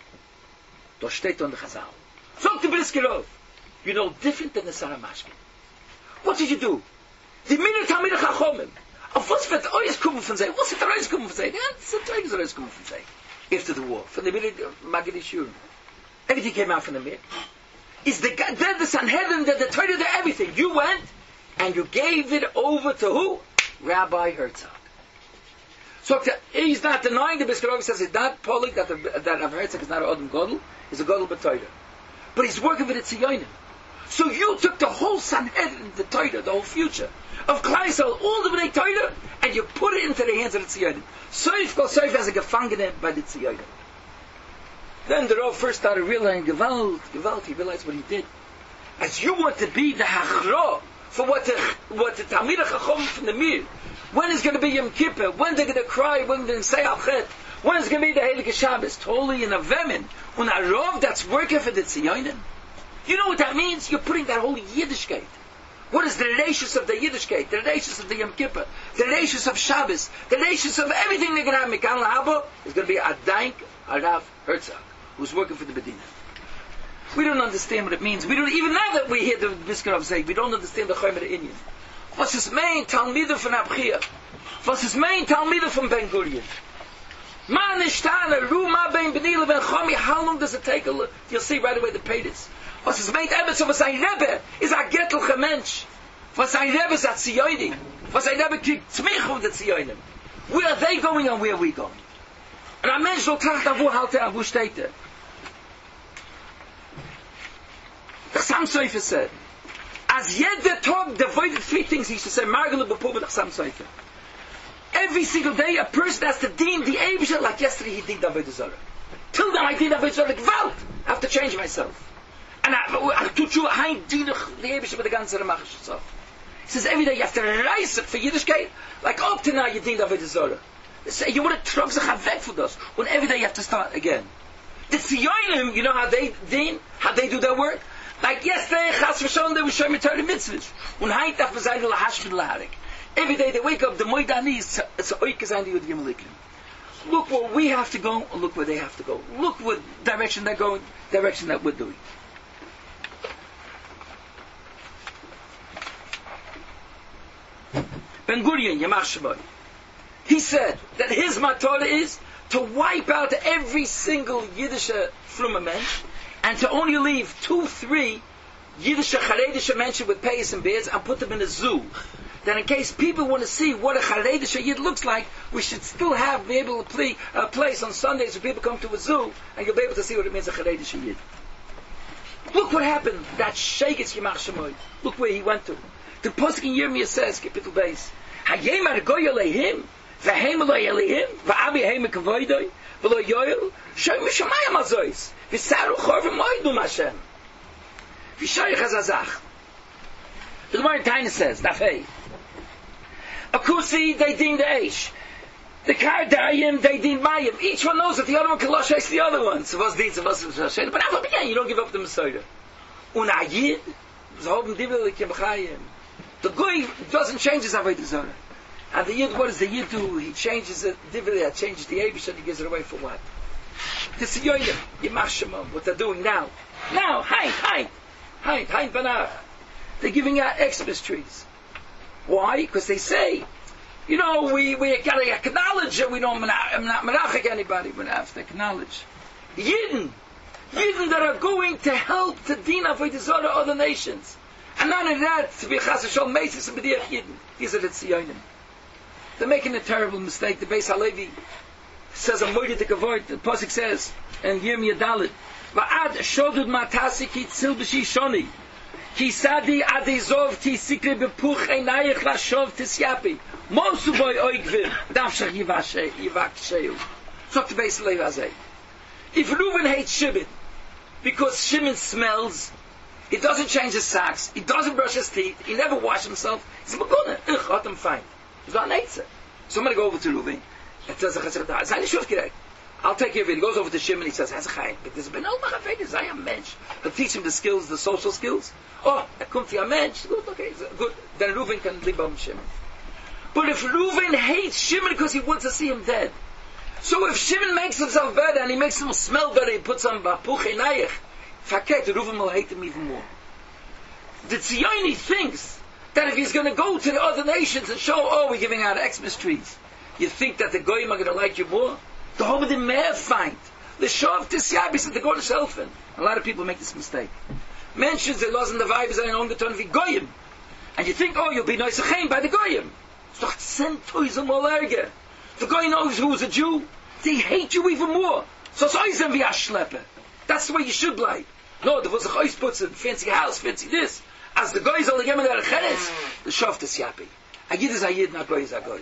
Das steht on the Chazal. So to Briskirov, you know, different than the Sarah Mashkin. What did you do? Die Minute Talmidei Chachomim. Auf was wird euch kommen von sei? Was wird euch kommen von sei? Die ganze Zeit ist euch kommen von sei. After the war. From the Minute Magid Yishur. Everything came out from the Minute. Is the then the Sanhedrin that the Torah did everything. You went and you gave it over to who? Rabbi Herzog. So he's not denying the Briskirov. Says it's not Polik that Rabbi Herzog is not an Adam Godel. He's a Godel B'Torah. But he's working with the Tziyonim. So you took the whole Sanhedrin, the Torah, the whole future of Klal Yisrael, all the Bnei Torah, and you put it into the hands of the Tziyonim. Soif kol soif as a gefangene by the Tziyonim. Then the Rav first started realizing Gewalt, he realized what he did. As you want to be the Hachra for what the Talmidei Chachom from the Mir, when is going to be Yom Kippur, when they're going to cry, when they're going to say Al-Chet, when is going to be the Heilige Shabbos, totally in a Vemin, when a Rav that's working for the Tziyonim. You know what that means? You're putting that whole Yiddishkeit. What is the relations of the Yiddishkeit? The relations of the Yom Kippur? The relations of Shabbos? The relations of everything they're going to have Mikan Lahabo is going to be Adaink Arav Herzog, who's working for the Medina. We don't understand what it means. We don't even now that we hear the Briskirov say, we don't understand the Chomer Inyan. What's his main Talmidah from Abchia? What's his main Talmidah from Ben Gurion? Man Ishtana, Ruma Ben Benila Ben Chomi, how long does it take? You'll see right away the Pedis. Was es meint Ebbets, was ein Rebbe ist ein gettelcher Mensch. Was ein Rebbe ist ein Zioini. Was ein Rebbe kriegt Zmich um die Zioinim. Where are they going and where are we going? Und ein Mensch soll trachten, wo halt wo steht er? The Sam Sofer said, as jeder Tag divided three things, he used to say, Margele Bepur with Sam Sofer. Every single day, a person has to dien the Eibusha, like yesterday he did Avodah Zarah. Till then I did Avodah Zarah, Gewalt. I have to change myself. And I tut you hein dienig the Eibusha with the ganze Ramach Shazov. He says every day you have to rise it for Yiddishkeit, like up to now you did Avodah Zarah. You want to trug sich weg for us. And every day you have to start again. The Tziyonim, you know how they dien, how they do their work? Like yesterday, Chas V'Shalom, they were showing me Torah mitzvahs. And hein darf man sein, lahashvid laharik. Every day they wake up, the Moidani is a oike sein, die Yud Gimel. Look where we have to go, and look where they have to go. Look what direction they're going, direction that we're doing. Ben Gurion, Yamach Shemai, he said that his matorah is to wipe out every single Yiddish from a mensch, and to only leave 2-3 Yiddish Charedisha mention with payas and beards and put them in a zoo. Then in case people want to see what a Charedisha Yid looks like, we should still be able to play a place on Sundays where people come to a zoo and you'll be able to see what it means a Charedisha Yid. Look what happened, that Sheikh Yamach Shemoy. Look where he went to. The Pasuk in Yirmiyah says, Kapitel Beis, Hayem ar goy alehim, V'heim lo yelihim, v'abi heim kavoidoi, v'lo yoyel, shoy mishamayim azois, v'saru chor v'moidum Hashem. V'shoy chazazach. The Gemara in Taina says, Dafei, Akusi, they ding the Eish. The Kardayim, they ding Mayim. Each one knows that the other one can losh the other one. So what's deeds of us? But after again, you don't give up the Messiah. Unayid, the Goy doesn't change his Avodah Zarah. And the Yid, what does the Yid do? He changes it, changes the Abish, and he gives it away for what? This is Yoyim, Yimashimam, what they're doing now. Now, Hein Banach. They're giving out Xmas trees. Why? Because they say, we got to acknowledge that I'm not merachik anybody, but I have to acknowledge Yidden that are going to help to din avodah zarah other nations, and not only that, to be chas v'shol meisis and b'diach Yidden. These are the tziyonim. They're making a terrible mistake. The Beis Halevi says a moed the kavod. The pasuk says in Yirmiyah Dalet, va'ad shodud matasi ki tzil b'shi shoni. Ki sadi adizov ti sikre bepuch einayich lashov tisyapi. Mosu boy oigvir davshach yivaksheu. So the Beis Halevi Azay. If Reuven hates Shimon because Shimon smells, he doesn't change his socks, he doesn't brush his teeth, he never washes himself, he's magona. Got him fine. He's not an Eitzer. So I'm going to go over to Reuven and tells the I'll take care of it. He goes over to Shimon, he says, but there's been no machafedis, I am mensch. He'll teach him the skills, the social skills. Oh, I come to your mensch, good, okay, good. Then Reuven can live on Shimon. But if Reuven hates Shimon because he wants to see him dead, so if Shimon makes himself better and he makes him smell better, he puts on bapuch einayich, faket, Reuven will hate him even more. The Tziyoni thinks that if he's going to go to the other nations and show, we're giving out Xmas trees, you think that the Goyim are going to like you more? The whole of the Meir find. The Shav Tisyabi said to go to Shelfen. A lot of people make this mistake. Mentions that lost in the vibes are in Ongeton of Goyim. And you think, you'll be Noisachem by the Goyim. It's doch centoism olerge. The Goy knows who's a Jew. They hate you even more. So it's always them schleppe. That's the way you should lie. No, there was a choice puts in fancy house, fancy this. As the Goy is only given their cheres, the Shav Tisyabi. A Yid is a Yid, not Goy is a Goy.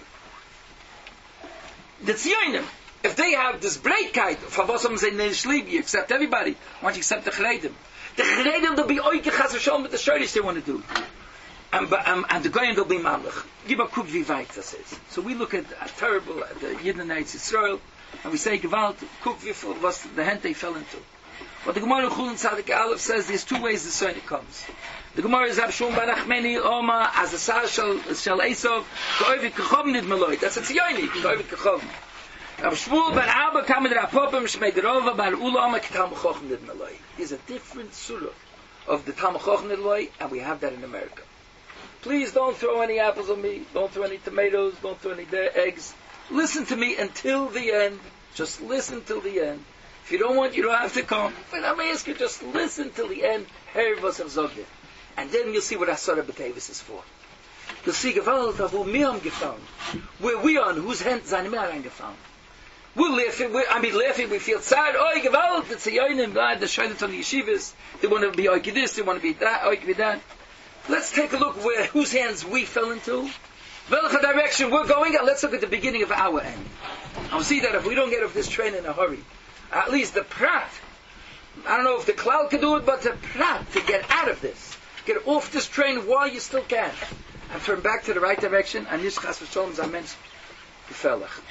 The Tziyonim, if they have this breitkeit, for was haben sie nicht lieb, you accept everybody. Why don't you accept the Cheredim? The Cheredim, they'll be oike chas v'sholem with the shirish they want to do. And the Goyim, they'll be malach. Give a kuk wie weit das is. So we look at terrible, at the Yidden Eretz Yisrael, and we say, Gewalt, kuk wie viel, was the hand they fell into. But the Gemara in Chulin Tzadik Aleph says there's two ways the Sonnet comes. The Gemara is Abshum Barachmeni Oma as a Sar Shal Esov Ko'ovid Kachom Nid Meloi. That's a Tziyoni, Ko'ovid Kachom. Abshmul Bar Abba Kamed Rapopim Shmeiderova Bar Ula Oma Kitam Chochem Nid Meloi. There's a different surah of the Tam Chochem Nid Meloi, and we have that in America. Please don't throw any apples on me, don't throw any tomatoes, don't throw any eggs. Listen to me until the end. Just listen till the end. If you don't want, you don't have to come. But I'm asking you, just listen till the end. And then you'll see what Asara B'Tevis is for. You'll see Gewalt of who mir haben gefound. Where we on whose hand seine mir reingefound. We're laughing, we feel sad. Gewalt, the Tziyonim, the Shaidat on the yeshivas. They want to be oike this, they want to be that, oike that. Let's take a look whose hands we fell into. Welche direction we're going, and let's look at the beginning of our end. I'll see that if we don't get off this train in a hurry, at least the prat, I don't know if the cloud can do it, but the prat, to get out of this, get off this train while you still can, and turn back to the right direction, and Yishchas V'Sholem Zamenz Gefellach.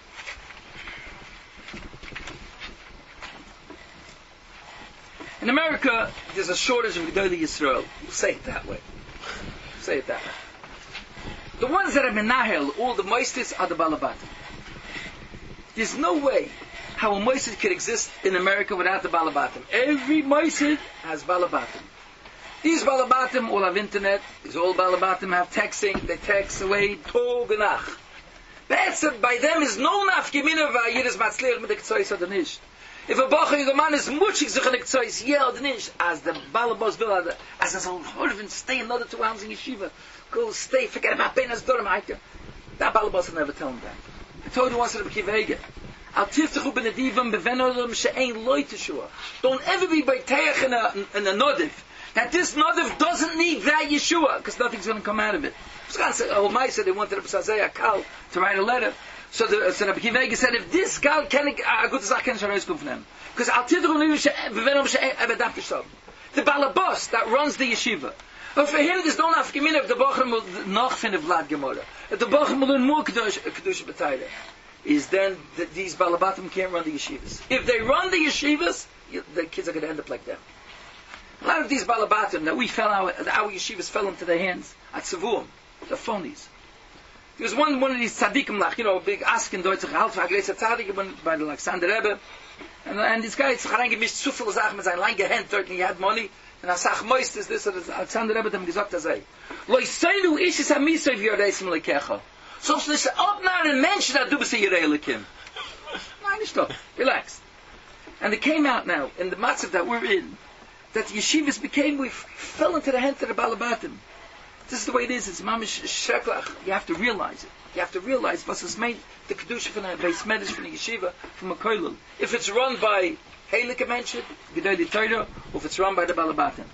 In America, there's a shortage of Gedolei Yisrael. We'll say it that way. The ones that are Menahel, all the Moistis, are the Balabatim. There's no way how a Moisid could exist in America without the Balabatim. Every Moisid has Balabatim. These Balabatim all have internet. These all Balabatim have texting. They text away Tog and Ach. By them is no nafgemina v'ayidus matzliach mit the Ktsois oder nicht. If a Bacher Yugaman is muchig sich in the Ktsois, yeah oder nicht, as the Balabos will, as a Horvin stay another 2 hours in yeshiva, go stay, forget about Benas Durham, that Balabos will never tell him that. The Torah wants to be kivege. Al tiftachu b'nedivam b'venodam she'ein loy teshua. Don't ever be by teach in a nodiv, that this nodiv doesn't need that Yeshua, because nothing's going to come out of it. They wanted a Kal to write a letter. So the Rabbi Akiva Eiger said, if this guy can a good Sache can rauskommen von ihm. Because Al Tidru Nivusha Bevenom She'evet Daf Tishov. The Balabos that runs the yeshiva. But for him, there's no nafkamina if the Bochum will noch find a Vlad Gemara. If the Bochum will learn more Kedusha B'Tayla, is then these Balabatim can't run the yeshivas. If they run the yeshivas, the kids are going to end up like them. A lot of these Balabatim that our yeshivas fell into their hands at Tzavuim, the phonies. There was one of these tzaddikim, like, a big asking Deutsche Halfag, a tzaddik by the Alexander Rebbe, and this guy hat sich reingemischt zu viele Sachen mit seinem langen Hand dort, und he had money, and er sagt, meist ist das, Alexander Rebbe hat ihm gesagt, Loi seinu ish is amisoy v'yoreisim lekecha. So it's this ordinary mensch that du bist a Yirei Lekim. Nein, nicht doch. Relax. And it came out now, in the matzav that we're in, that yeshivas we fell into the hands of the Balabatim. This is the way it is. It's mamish sheklach. You have to realize it. You have to realize what's this made the kedusha from the beis medrash from the yeshiva from a kollel. If it's run by heilige menschen, gedolei Torah, or if it's run by the Balabatim.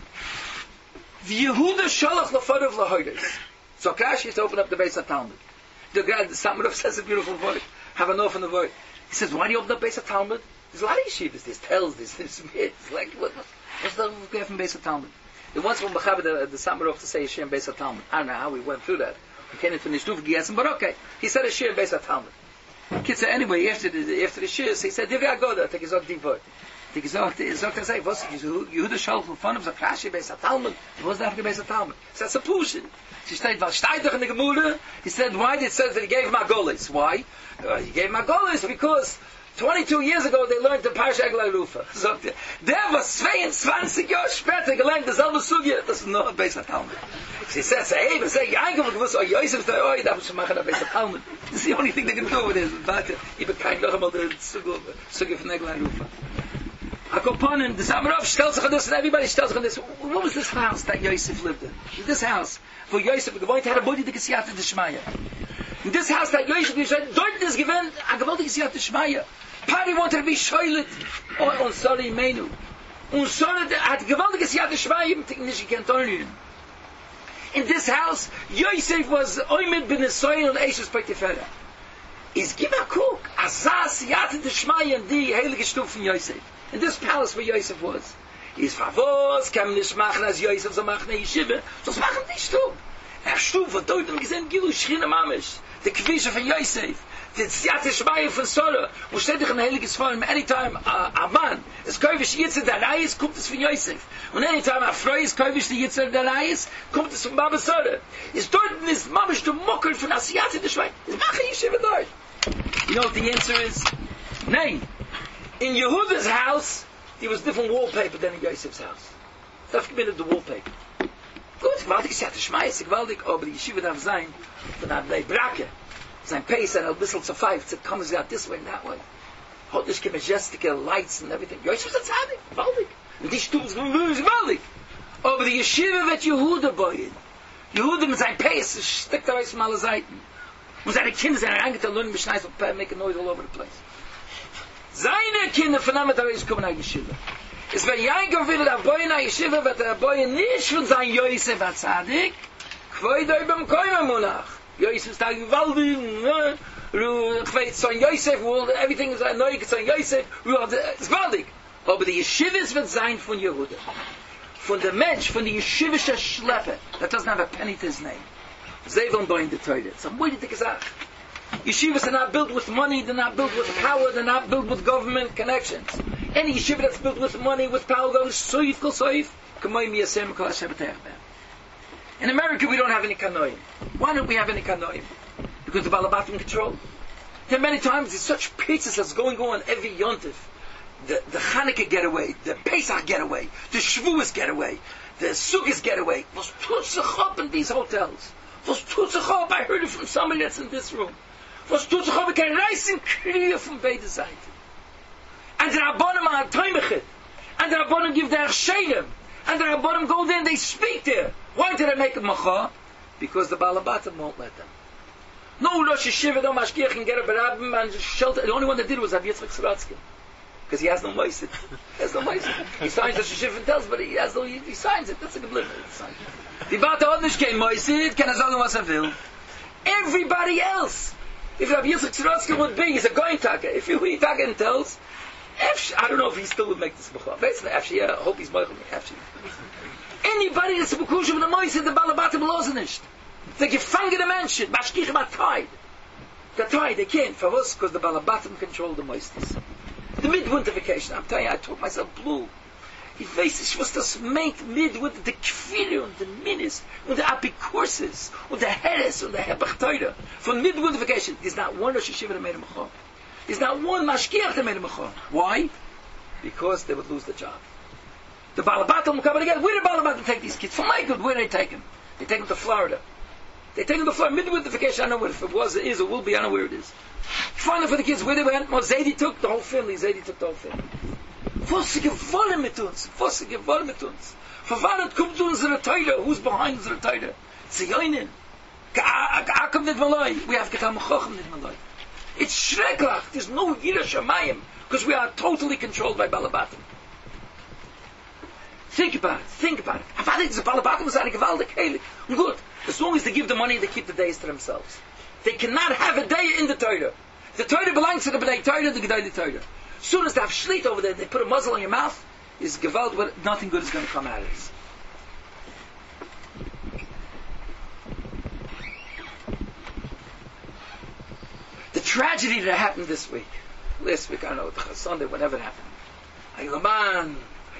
V'Yehuda shalach lefarav lahodes. So Rashi is to open up the Beis HaTalmud. The guy, the Samarov says a beautiful word. Have an off on the word. He says, why do you open up Beis HaTalmud? There's a lot of yeshivas. There's tells. There's myths. Like what's the guy from Beis HaTalmud? The ones from Mechaber the Samarov to say a shir in Beis HaTalmud. I don't know how we went through that. We can't finish Shtuv Giyasim, but okay. He said a shir in Beis HaTalmud. Kids said anyway after the shirs, he said, Divya Agoda, take his own deep word. Take his own to say, was Yehuda Shalach von of Zakrashi Beis HaTalmud? Was that for Beis HaTalmud? So that's a pushin. She said, "Was steht doch in the Gemara?" He said, "Why did it says that he gave Magolis? Why? He gave Magolis because 22 years ago they learned the Parsha Eglai Rufa. So there was 22 Jahre später gelernt dasselbe Sugya. Das ist noch ein Beis HaTalmud. She said, "Hey, but say Yaakov was oh Yosef the oh that was machen a Beis HaTalmud. This is the only thing they can do with this. But even kein noch einmal the Sugya von Eglai Rufa." Akoponim, the Samarov stellt sich on this, and everybody stellt sich on this. What was this house that Yosef lived in? This house, for Yosef, gewohnt had a body the Kesiyata Deshmaya. In this house that Yosef lived, dort is given a gewaltige Kesiyata Deshmaya. Pari wanted to be shoilet, on sorry menu. Und sorry, hat gewaltige Kesiyata Deshmaya, im Ticken nicht gekannt only. In this house, Yosef was oimed bin Esoil and Eishes Potifera. Is give a cook, Azaz Siyata Deshmaya, and the heilige Stufen Yosef. In this palace where Yosef was, is favos kam nicht machen as Yosef so machen yeshiva, so machen die Stub. Stub von dort und gesehen Gilu Schrine Mamish, the Kvisha von Yosef, the Tziyate Shmaya von Sora, wo steht dich in heiliges Form, anytime a man is kovish Yitzer der Reis, kommt es von Yosef. Und anytime a Frau is kovish the Yitzer der Reis, kommt es von Baba Sora. Is dort is Mamish to Mokkel von Asiyate der Shmaya. Is machen yeshiva dort. You know what the answer is? Nay. In Yehuda's house, there was different wallpaper than in Yosef's house. That's committed the wallpaper. Gut, gewaltig ist ja der Schmeiß, gewaltig, aber die Yeshiva darf sein, von einer Brake, sein Pace and a whistle to five, it comes out this way and that way. Hotisch majestic lights and everything. Yosef ist ein Zadig, gewaltig. Und die Stubs, gewaltig. Aber die Yeshiva wird Yehuda boyen. Yehuda mit sein Pace, steckt da raus von alle Seiten. Und seine Kinder sind reingetan, lernen mit Schneis und make a noise all over the place. Seine Kinder von Amet Areis kommen nach Yeshiva. Es wenn Yaakov will der Boy nach Yeshiva, wird der Boy nicht von sein Yosef Atzadik, kvoi doi beim Koima Monach. Yosef ist da gewaltig, kvoi son Yosef, everything is neu, son Yosef, it's gewaltig. Aber die Yeshivas wird sein von Yehuda. Von der Mensch, von der Yeshivische Schleppe, that doesn't have a penny to his name. Sie wollen boy in the toilet. So what did you say? Yeshivas are not built with money, they're not built with power, they're not built with government connections. Any yeshiva that's built with money, with power, goes soif kol soif. In America we don't have any kanoim. Why don't we have any kanoim? Because the Balabatim control. There are many times there's such pizzas that's going on every yontif. The Hanukkah getaway, the Pesach getaway, the Shavuos getaway, the Sukkot getaway. Was tut sich up in these hotels? Was tut sich up? I heard it from somebody that's in this room. Was tut sich up? Kein Reisen kriegen von beide Seiten. And the Rabbanim are Toimechit. And the Rabbanim give their Sheinem. And the Rabbanim go there and they speak there. Why did I make a macha? Because the Balabatim won't let them. No Rosh Hashiva, no Mashgiach can get a Barabim and shelter. The only one that did was Rabbi Yitzchak Saratsky. Because he has no Meisid. He has no Meisid. He signs Rosh Hashiva and tells, but he signs it. That's a good limit. Die Bata Odnish came Meisid, can as all was will. Everybody else If Rabbi Yitzchak Sorotsky would be, he's a goyin taka. If he taka and tells, I don't know if he still would make this b'chol. Basically, I hope he's Michael. Anybody that's a b'kusha with the moises, the balabatim losen nicht. They gefangen the menschen, mashkichim are tied. They're tied, they can't. For us, because the balabatim control the moisties. The midwinter vacation, I'm telling you, I took myself blue. Ich weiß, ich muss das meint midwinter, the Kvile und the Minis und the Apikurses und the Heres und the Hebachteure. Von midwinter vacation, there's not one Rosh Hashiva that made a mechon. There's not one mashkiach that made a mechon. Why? Because they would lose the job. The balabatim will come again. Where did balabatim take these kids? For my good, where did they take them? They take them to Florida. They take them to Florida. Midwinter vacation, I don't know what if it was, it is, or will be, I don't know where it is. Find out for the kids where they went. Well, Zadie took the whole family. Zadie took the whole family. Was sie gewollen mit uns? Was sie gewollen mit uns? Von wann kommt unsere Teure? Who's behind unsere Teure? Zioinen. Ka'akum nit maloi. We have getam chochem nit maloi. It's schrecklich. There's no Yira Shamayim. Because we are totally controlled by Balabatim. Think about it. Think about it. I think the Balabatim is a gewaldig heilig. Good. As long as they give the money, they keep the days to themselves. They cannot have a day in the Torah. The Torah belongs to the B'nai Torah, the Gedai Torah. As soon as they have shlit over there, they put a muzzle on your mouth, is gewalt, nothing good is going to come out of this. The tragedy that happened this week, last week, I don't know, Sunday, whenever it happened. Ayugaman.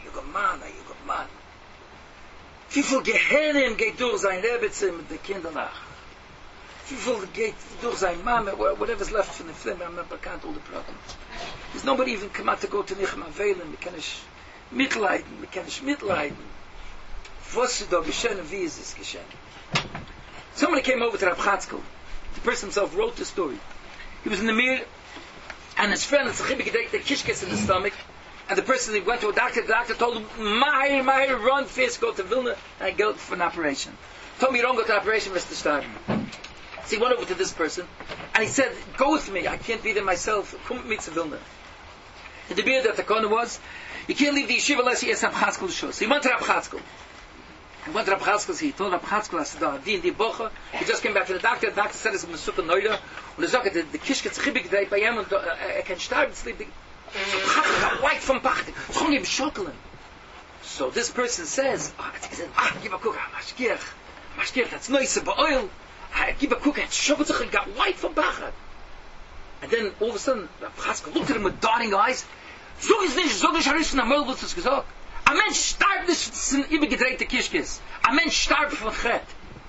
People gehenim geht durch sein Rebetzim mit den Kinderlach. People geht durch sein Mama, whatever's left from the film, I'm not bekannt all the problems. There's nobody even come out to go to Nichem Aveilim, we can mitleiden. Was ist da geschehen und wie ist es geschehen? Somebody came over to Rab Chatzkel. The person himself wrote the story. He was in the mirror, and his friend, the kishkes in the stomach, and the person, he went to a doctor, the doctor told him, Mahir, run fast, go to Vilna, and go for an operation. Told me, you don't go to an operation, Mr. Starden. So he went over to this person, and he said, go with me, I can't be there myself, come with me to Vilna. And the beer that the corner was, you can't leave the yeshiva unless he has Rab Chatzkel's show. So he went to Rab Chatzkel. He told Rab Chatzkel, I said, die Boche, he just came back to the doctor said, it's a Mesukah Neuda, und sagt, the Kishke Tzchibik dreht bei ihm, und kann sterben, sleep. Got white from Pachtik. It's only him shockling. So this person says, give a cook, Mashkirch, that's nice, but oil. Give a cook, and got white from Pachtik. And then all of a sudden, Rab Chatzkel looked at him with darting eyes. Sag nicht, Harish, na Möl, was du gesagt? Ein Mensch starb nicht von übergedrehte Kishkes. Ein Mensch starb von Chet.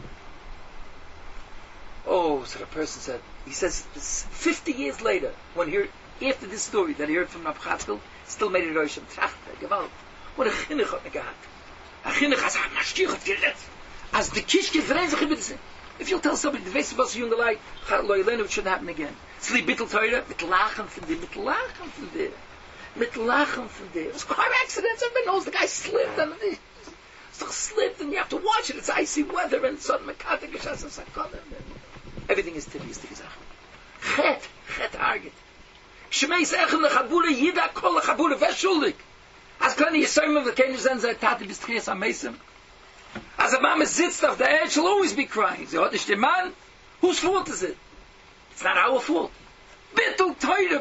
Oh, so the person said, he says, 50 years later, after this story that he heard from Rab Chatzkel, still made it Rosh Trachter, Gewalt. What a chinuch hat me gehabt. A chinuch, as Mashkiach hat gerettet. As the Kishkes drehen sich über das. If you'll tell somebody, the Weiss was junge Leid, it shouldn't happen again. Sleep bittel teure, mit lachen von dir. Mit lachen von dir. It was car accidents, everybody knows the guy slipped and you have to watch it. It's icy weather and sudden mekatik geshas and sakonim. Everything is tibius to gesagt. Chet arget. Shmeis echen lechabule, jida kol lechabule, wer schuldig? Als kleine Yisayim, the Kenyan Zen, say, Tate, bist chies amesim. As a mama sits off the edge, she'll always be crying. Sie hat nicht den Mann. Whose fault is it? It's not our fault. Bittel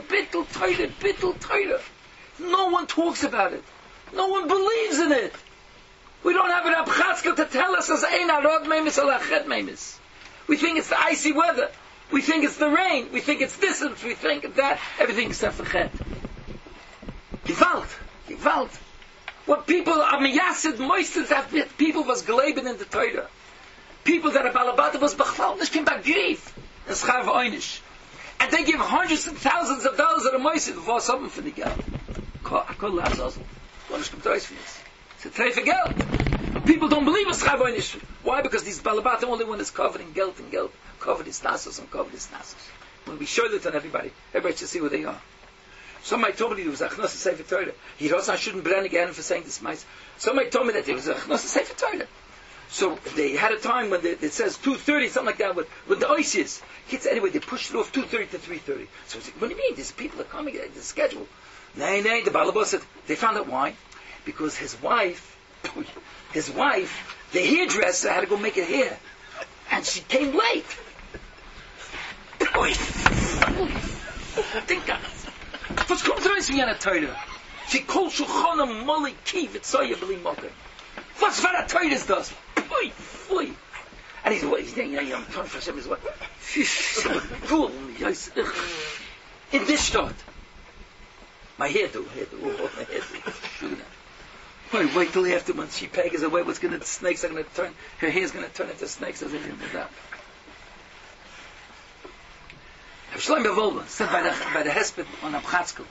teure. No one talks about it. No one believes in it. We don't have an Rab Chatzkel to tell us as ein arod meimis al achet meimis. We think it's the icy weather. We think it's the rain. We think it's this and we think it's that. Everything except for chet. Gewalt. What people are miyasid moistens that people was geleben in the Torah. People that are balabata was bachval. This came back grief. And schav oinish. And they give hundreds and thousands of dollars at a moisid for something for the geld. Akol lazos. What is comtois for this? It's a trade for geld. People don't believe in schav oinish. Why? Because these balabata only one is covered in geld and geld. Covered his nasos and covered his nasos. When we show it on everybody should see where they are. Somebody told me there was a Chnos Sefer Torah. He also I shouldn't brand again for saying this mice. Somebody told me that there was a Chnos Sefer Torah. So they had a time when it says 2:30, something like that, with the oisies. Kids, anyway, they pushed it off 2:30 to 3:30. So I said, what do you mean? These people are coming at the schedule. Nay, the Balabos said, they found out why. Because his wife, the hairdresser had to go make her hair. And she came late. Think that. Was kommt raus wie eine Teure? Sie kol Shulchan Mali Kiv Tzoya Bli Moker. Was für eine Teure ist das? Pfui. And he's saying, I'm trying for Hashem is what? Cool. In this shot. My hairdo. Wait till after when she pegs away, snakes are going to turn, her hair's going to turn into snakes as it is that. Shlomo Wolbe said by the husband on Abchatzkel.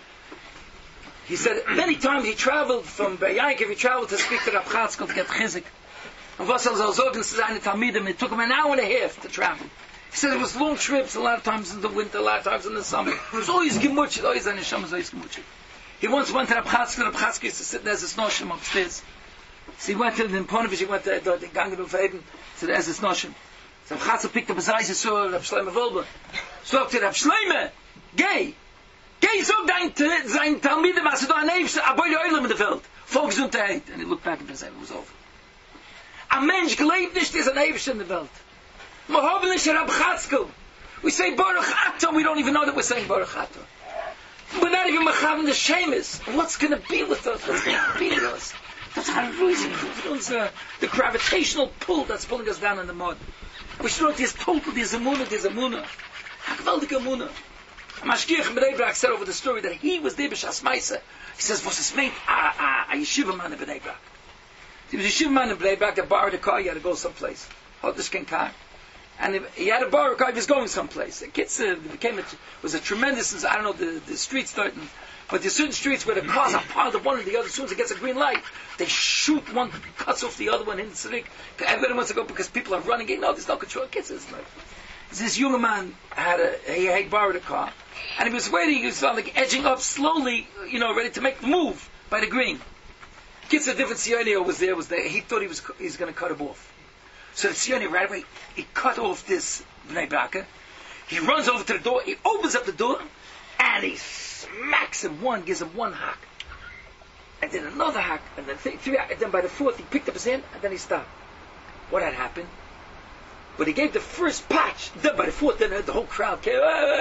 He said many times he traveled from Yankov, he traveled to speak to Abchatzkel to get chizik. And was also sorgen zu seine Talmidim. It took him an hour and a half to travel. He said it was long trips, a lot of times in the winter, a lot of times in the summer. It was always gemutscht, always an Neshama, always gemutscht. He once went to Abchatzkel, Abchatzkel used to sit there as a snoshim upstairs. So he went to the Ponovich, he went to the Gangen of Eben, to the Ezes Noshim. So Abchatzkel picked up his eyes and saw Rab Shlomo Wolbe. Sagt er, Rab Shlomo, geh so dein Talmidim, als du an Eivste, aboi de Oilem in der Welt. Volksgesundheit. And he looked back and said, it was over. A mensch gelebt nicht, is an Eivste in der Welt. Wir haben nicht Rab Chatzkel. We say Baruch Ato, we don't even know that we're saying Baruch Ato. We're not even mechaven the Shemus. What's going to be with us? What's going to be with us? That's how reason the gravitational pull that's pulling us down in the mud. We should not just total, there's a Munah. Geweldige Munah. Mashgiach Bnei Brak said over the story that he was there b'Shas Maisa. He says, was es meint a yeshiva man in Bnei Brak. He was a yeshiva man in Bnei Brak that borrowed a car, he had to go someplace. Hodishkin car. And he had to borrow a car, he was going someplace. The kids was a tremendous, I don't know, the streets starting, but there's certain streets where the cars are piled up one and the other. As soon as it gets a green light, they shoot one, cuts off the other one in the Sirik. Everybody wants to go because people are running in. No, there's no control. Kids, it's like, this young man he borrowed a car, and he was waiting, he was like edging up slowly, ready to make the move by the green. Kids, a different Sionio was there, he thought he was going to cut him off. So the Sionio right away, he cut off this Bnei Braka, he runs over to the door, he opens up the door, and he smacks him gives him one hack, and then another hack, and then three hack, and then by the fourth he picked up his hand, and then he stopped. What had happened? But he gave the first patch, then by the fourth, then the whole crowd came,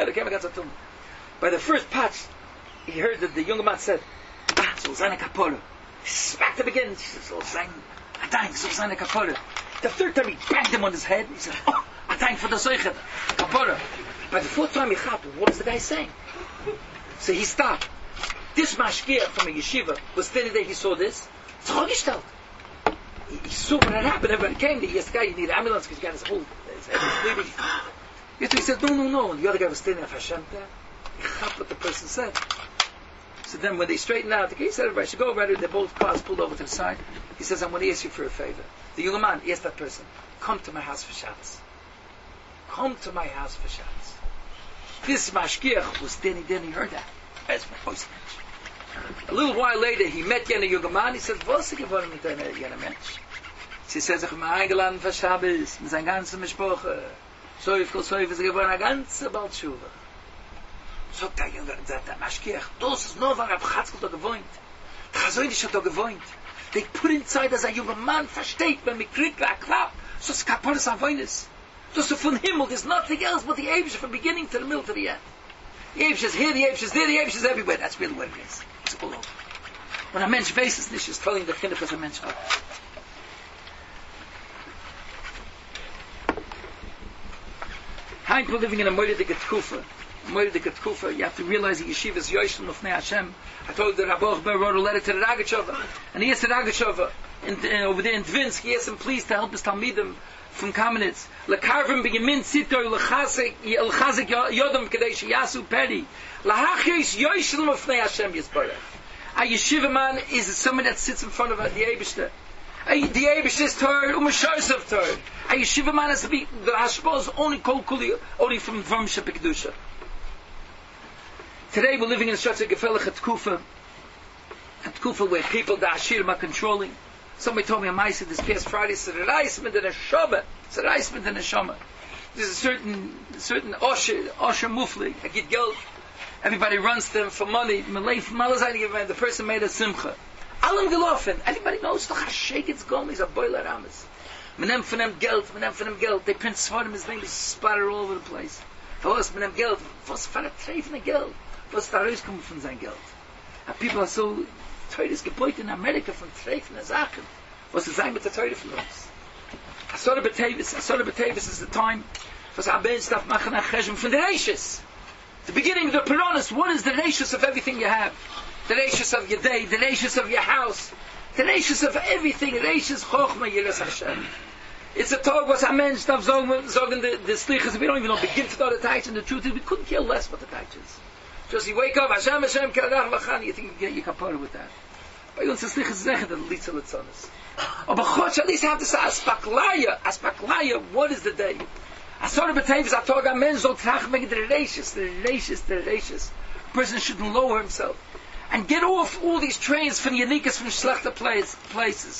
by the first patch, he heard that the young man said, so seine Kapole. He smacked him again, he said, so seine Kapole. The third time he banged him on his head, he said, a time for the Soichet, Kapole. By the fourth time he got, what was the guy saying? So he stopped. This mashgiach from a yeshiva was standing there, he saw this, it's Chogestellt. He saw what had happened. Everybody came. He asked the guy, you need an ambulance because you got his head was bleeding. He said, no. And the other guy was standing there, Hashem there. He got what the person said. So then when they straightened out, he said, everybody should go over there. They both cars pulled over to the side. He says, I'm going to ask you for a favor. The young man asked that person, come to my house for Shabbos. Come to my house for Shabbos. This mashgiach was standing there and he heard that. That's my voice. A little while later, he met Yena Yugaman. He said, "Was ist geworden mit deiner Yena Mensch?" Sie said, "Ich habe mir eingeladen für Shabbos mit seiner ganzen Mischpoche. So ist geworden eine ganze Baltschuhe." So der Mashgiach, das ist nur, weil Chatzkel da gewohnt. Der Chazoinisch hat da gewohnt. They put inside, as a young man versteht, when we kriegt a klap, so it's kaponis avoinis. Das ist von Himmel, there's nothing else but the Eibush from beginning to the middle to the end. The Eibush is here, the Eibush is there, the Eibush is everywhere. That's really what it is. It's all over. When a mensch weiß es nicht, ist telling the chinuch as a mensch hat. Heint, we're living in a moedike tkufa. You have to realize that yeshiva is yoshel mufnei Hashem. I told you that Rabbi Ochber wrote a letter to the Ragachova, and he asked the Ragachova over there in Dvinsk, he asked him please to help his Talmidim from Kamenetz. Lekarvim begimin tzitoy lechazik yodam kadei sheyasu peri. Lahachis yoshel mufnei Hashem yisbarach. A yeshiva man is someone that sits in front of the Eibishter. The Eibush is Torah, Umashos Torah. A yeshiva man has to be, the hashpah is only kol kuli, only from Shepikdusha. Today we're living in such a gefellige tkufa where people, the Ashirim, are controlling. Somebody told me on Maisa this past Friday, it's a reisment and a shoma. It's a reisment and a shoma. There's a certain Osher Mufli, a git geld. Everybody runs to them for money. The person made a simcha. Alam gelofen. Everybody knows doch Hashegit's gomis are boiler amas. Menem for them geld. They print Svardim, his name is splattered all over the place. Was mit dem Geld? Was für ein Treffen Geld? Was da rauskommt von sein Geld? And people are so teures Gebäude in Amerika von Treffen Sachen. Was ist sein mit der Teure von uns? Asora B'Tevis is the time was Abed stuff machen a cheshbon from the Reishis. The beginning of the Puranas, what is the Reishis of everything you have? The Reishis of your day, the Reishis of your house, the Reishis of everything, Reishis Chochma Yiras Hashem. It's a talk was Amen stuff sagen the Slichas, we don't even know begin to know the Taich, and the truth is we couldn't care less what the Taich is. Just you wake up, Hashem, Kadach Vachan, you think you can get your kapara with that. By uns the Slichas zeggen the Litza Litzonis. But Chotsh at least have to say Aspaklaya, what is the day? Asora B'Tevis, I talk Amen, so Trach make the Reishis. A person shouldn't lower himself. And get off all these trains from the Yanikas from schlechter places.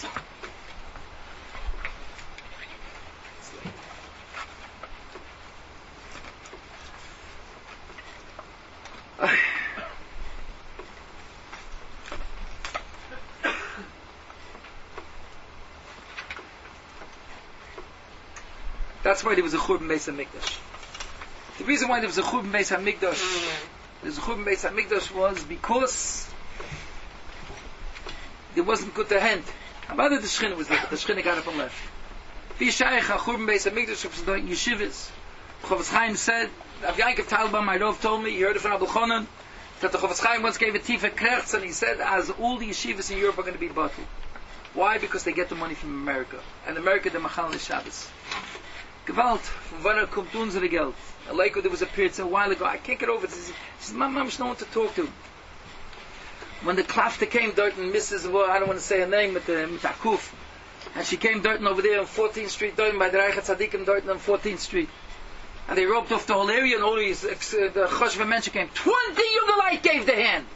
That's why there was a Churban Beis HaMikdash. The reason why there was a Churban Beis HaMikdash was because there wasn't good to hand. Rather the Shechina was there, but the Shechina got up and left. V'yishayich ha-Churban Beis HaMikdash was doing yeshivas. Chofetz Chaim said, Rav Yankov Talba, my Rav told me, he heard it from Abul Chonon, that the Chofetz Chaim once gave a tifa krechts, and he said, as all the yeshivas in Europe are going to be bottled. Why? Because they get the money from America. And America, the Machal the Shabbos. Gewalt, from wanneer kommt unsere Geld? Like there was a period a while ago, I can't get over it. She said, Mam's no one to talk to. When the Klafte came, Dorten, Mrs. Well, I don't want to say her name, but Akuf, and she came Dorten over there on 14th Street, Dorten by the Reicha Tzadikim, Dorten on 14th Street. And they roped off the whole area, and all these, the Choshva Mensch came. 20 Yugalite gave the hand.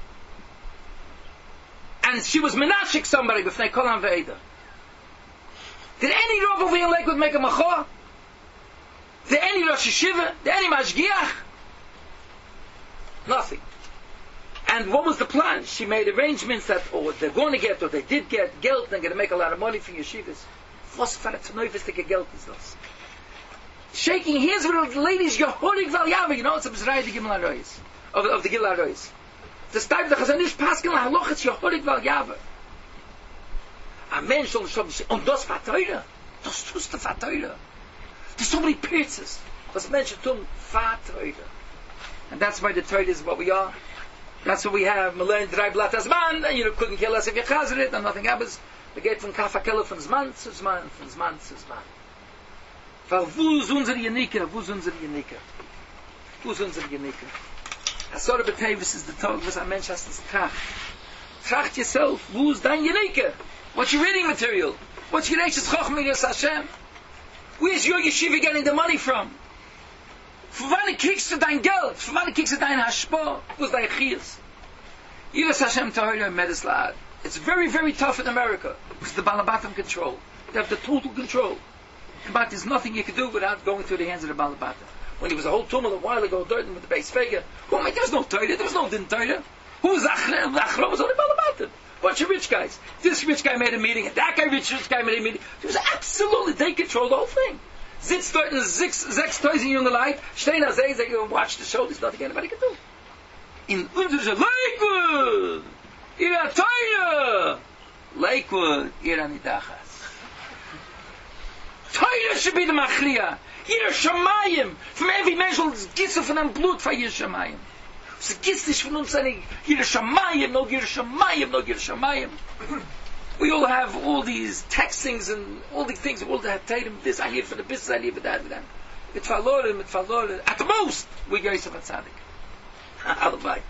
And she was menashik somebody, b'fnei Kolam Ve'eda. Did any Rav over here in Lakewood make a Machor? Did any Rosh Hashiva? Did any Mashgiach? Nothing. And what was the plan? She made arrangements that, or they're going to get, or they did get, Geld, they're going to make a lot of money from yeshivas. Was for it to know if it's like Geld is this. Shaking hands with the ladies, Yehorig Val Yava, you know, it's a B'zrai the Gimel HaRois, of the Gimel HaRois. The type the Chazanish Paskin LaHaloch, it's Yehorig Val Yava. A Mensch soll nicht und das war teuer. Das tust du war teuer. There's so many pieces. Was Menschen tun, war teuer. And that's why the Torah is what we are. That's what we have. We learn drei Blatt as man, and you couldn't kill us if you chazer it, and nothing happens. We get from Kafakella from Zman zu Zman, from Zman zu Zman. Weil wo ist unsere Yenike? Wo ist unsere Yenike? Wo ist unsere Yenike? Asora B'Tevis is the talk, was a Mensch has to tracht. Tracht yourself. Wo ist dein Yenike? What's your reading material? What's your Reishis Chochma Yiras Hashem? Where's your yeshiva getting the money from? Für wann kriegst du dein Geld? Für wann kriegst du dein Hashpo? Wo ist dein Chias? Yiras Hashem Tahira Medes La'ad. It's very, very tough in America because the Balabatim control. They have the total control. But there's nothing you can do without going through the hands of the Balabatim. When there was a whole tumult a while ago, Dorten with the base figure, there was no Torah, there was no Din Torah. Who was Achra? Achra was only Balabatim. Bunch of rich guys. This rich guy made a meeting, and that rich guy made a meeting. It was absolutely, they controlled the whole thing. Sitzt dort in sechs Toys in junge Leid, stehen da sehen, they watch the show, there's nothing anybody can do. In unserer Lakewood, ihr Teure, Lakewood, ihr Anidachas. Teure should be the Machlia. Ihr Shamayim, from every Mensch will gießen von einem Blut für ihr Shamayim. Es gibt nicht von uns eine Yerushalayim, no Yerushalayim, no Yerushalayim. We all have all these textings and all the things. We all have taken this. I need for the business. I need for that. Mit verloren. At most, we go Yosef Atzadik. Alavai.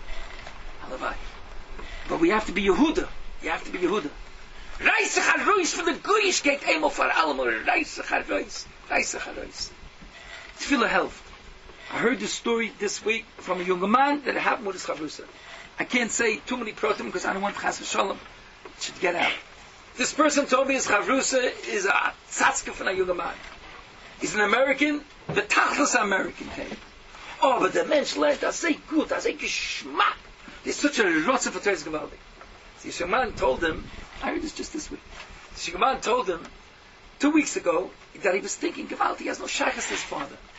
But we have to be Yehuda. You have to be Yehuda. Reisach HaRois for the Goyish geht einmal vor allem. Reisach HaRois. Tefillah health. I heard this story this week from a young man that it happened with his chavrusa. I can't say too many protim because I don't want chas v'shalom. It should get out. This person told me his chavrusa is a tzatzka from a young man. He's an American, the tachlis American came. Oh, but the mensch learned, I say good, I say geschmack. There's such a rotze for Teres Gewaldig. The Shaman told him, I heard this just this week. The Shaman told him 2 weeks ago that he was thinking, Gewaldig, he has no shaykhs to his father.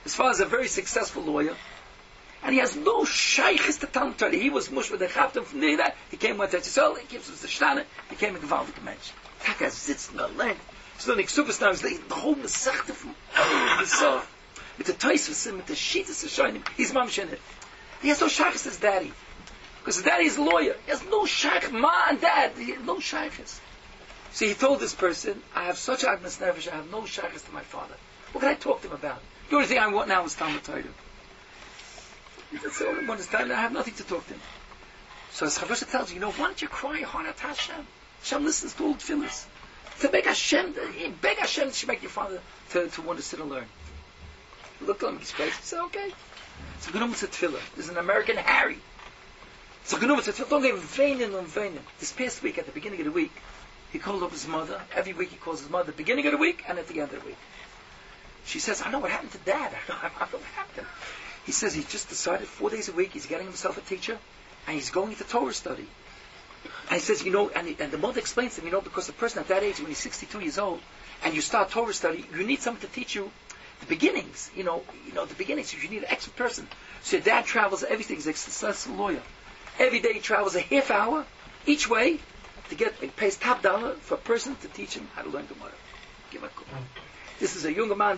His father's a very successful lawyer, and he has no shaykhis to Talmud Torah. He was mush with the Chaftam from there. He came with Etzisol, he gives us the Shtana, he came a gewaltige Mensch. Taka sitzt in der Land. He's learning superstars, the whole Masechta from the Sof. With the Tosfos, with the Shittas of Shonim, he's mamsh in it. He has no shaykhis to his daddy. Because his daddy is a lawyer. He has no shaykh, ma and dad, he has no shaykhis. So he told this person, I have such agnes nefesh, I have no shaykhis to my father. What can I talk to him about? The only thing I want now is Talmud Torah. That's the only one is time. I have nothing to talk to him. So as Chavosha tells you, why don't you cry your heart out to Hashem? Hashem listens to all the tefillahs. To beg Hashem to make your father to want to sit and learn. Look at him, he's crazy. He said, okay. So Gnum to tefillah. There's an American Harry. So Gnum to tefillah. Don't get vain. This past week, at the beginning of the week, he called up his mother. Every week he calls his mother at the beginning of the week and at the end of the week. She says, I know what happened to Dad. I know what happened. He says he just decided 4 days a week he's getting himself a teacher and he's going into Torah study. And he says, and the mother explains to him, because the person at that age, when he's 62 years old, and you start Torah study, you need someone to teach you the beginnings, the beginnings. You need an expert person. So your dad travels, everything's a successful lawyer. Every day he travels a half hour each way to he pays top dollar for a person to teach him how to learn Gemara. Give a call. This is a younger man,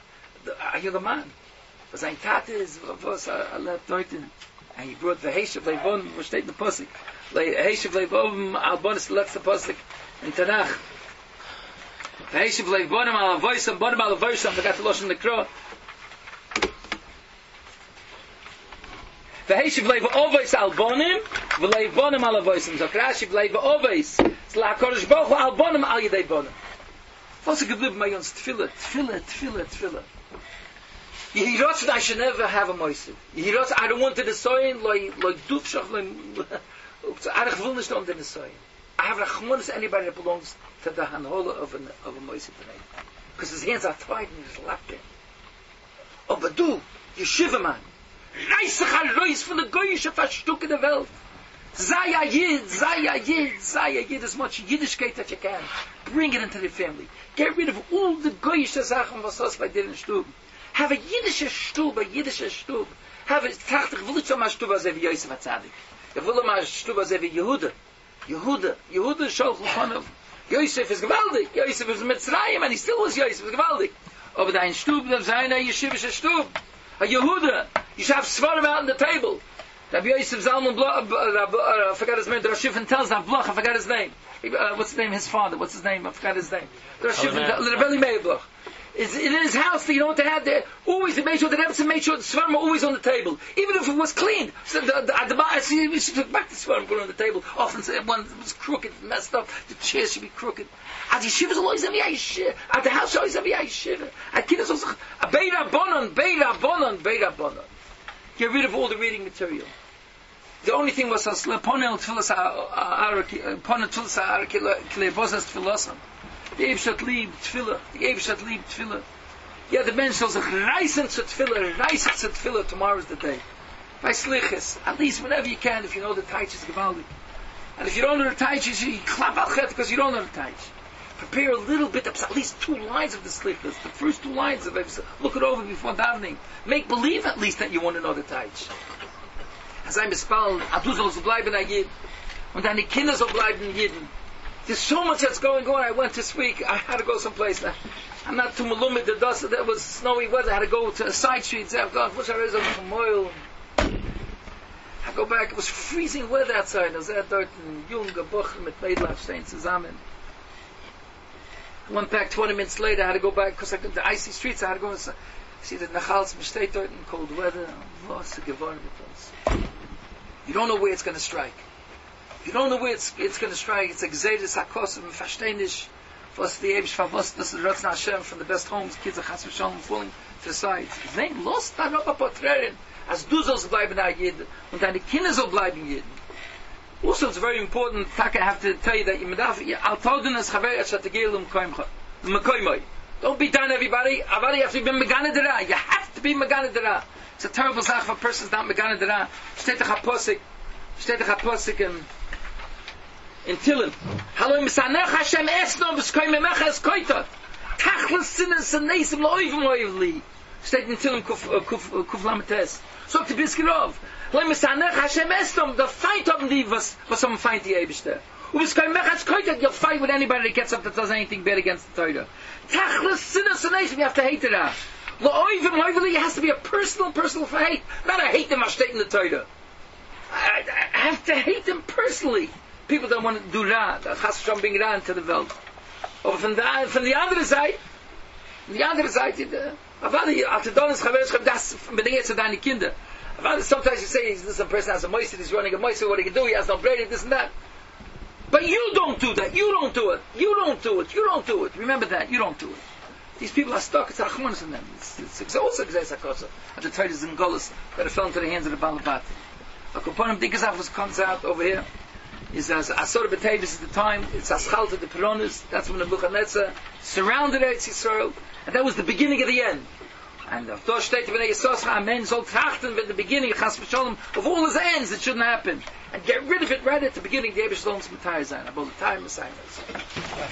Sein Tate is was lebt heute. And he brought the Heishav Leivon, was steht in the Pasuk. Heishav Leivon, Albonis, the letzte Pasuk in Tanach. The Heishav Leivon, Alavoisam, Bonim Alavoisam, I forgot to losh in the Kro. The Heishav Leivon, Ovois Albonim, Vleivonim Alavoisam. So Krashiv Leivon, Ovois, Slakorish Boch, Albonim Al Yedei Bonim. What's a geblieben bei uns? Tefillah. Yehirotz, I should never have a moisev. Yehirotz, I don't want to desoyen, like dufshach, I will not on the desoyen. I have rachmanis anybody that belongs to the hanhola of a moisev today. Because his hands are tied and he's lapped. Oh, but du, yeshiva man, reisach ha-rois von der goyische Verstück in der Welt. Sei a Yid, as much Yiddishkeit that you can. Bring it into the family. Get rid of all the goyische Sachen, was us by did in Stub. Have a Yiddische Stub. Have a Tacht, ich will nicht so mal Stub als wie Yosef HaTzadik. Ich will mal Stub als wie Yehuda. Yehuda schaut von Yosef ist gewaltig. Yosef ist Mitzrayim, and he still was Yosef, ist gewaltig. Aber dein Stub, das ist eine Yeshivische Stub. A Yehuda, you should have Svarim out on the table. Rabbi Yosef Zalman Bloch, I forgot his name, the Rosh Yifan tells that Bloch, I forgot his name. What's his name? His father, what's his name? I forgot his name. The Rosh Yifan, Rabbi Meir Bloch. Is in his house that you know what they had there. Always they made sure that Rebbe made sure the Svarim were always on the table, even if it was clean. So we should took back the Svarim, put it on the table. Often one was crooked, messed up. The chair should be crooked. At yeshivas always every yeshiva. At the house always every yeshiva. At kiddos also a beira bonon. Get rid of all the reading material. The only thing was ponel tfilas klebosas tfilasam. The Eibshat lieb tefillah. Yeah, the man says, reisen zu tefillah, tomorrow's the day. By slichas, at least whenever you can, if you know the taich is gewaldig. And if you don't know the taich, you clap al chet because you don't know the taich. Prepare a little bit, at least 2 lines of the slichas, the first 2 lines of it, look it over before davening. Make believe at least that you want to know the taich. As I mispal, adu sollst bleiben a Yid, und deine Kinder soll bleiben Yidden. There's so much that's going on. I went this week. I had to go someplace. I'm not too malumid. The dust. There was snowy weather. I had to go to a side street. I go back. It was freezing weather outside. I was there dort in Junge Buchen mit Meidlachstein zusammen. I went back 20 minutes later. I had to go back because the icy streets. I had to go see the Nachals Mistake dort in cold weather. You don't know where it's going to strike. You don't know where it's going to strike. It's a Gzeres HaKosim, Verstehnish, was the Eibish Favos, das ist Ratzna Hashem from the best homes, kids of Chas V'Shalom falling to the side. Nein, los da noch ein Porträten, als du sollst bleiben a Yid, und deine Kinder soll bleiben Yid. Also, it's very important, I have to tell you that you al toden es chaver et shategil mekoimoi. Don't beat down everybody. Avadi, you have to be Megane Dera. You have to be Megane Dera. It's a terrible thing if a person's not Megane Dera. Steht doch a Posik in Tillim. Hallo misanach Hashem esno b'skoy memecha es koitot. Tachlis sinas and nesim lo'oivim oivli. Steht in Tillim Kuf Lametes. Sagt die Biskirov. Lei Mesanech Hashem Estom, the fight of the was some fight the Eibishter. Ubis kein Mechaz Koitet, you'll fight with anybody that gets up that does anything bad against the Torah. Tachlis Sinas and Nation, you have to hate it out. It has to be a personal hate. Not a hate them steht in the Torah. I have to hate them personally. People don't want to do Ra. Das has schon bring Ra into the Welt. Aber von the other side, after Donis Chaveres, das bedingt zu deine Kinder. Sometimes you say, this person has a moister, he's running a moister, what he can do, he has no brain, this and that. But you don't do that. You don't do it. Remember that. You don't do it. These people are stuck. It's Rachmanis in them. It's also Gzeis and the Torah is in Golis that it fell into the hands of the Balabat. A component Dikazaf comes out over here. Is as Asor B'Tevis is the time. It's Aschalta the Peronis. That's when the Nebuchadnezzar surrounded Eretz Yisrael, and that was the beginning of the end. And of Tosh State B'nei Yisoscha, Amen, soll trachten with the beginning Chas V'Sholem of all his ends that shouldn't happen, and get rid of it right at the beginning. The Eber Shalom's Matai Zayin, about the time of Messiah.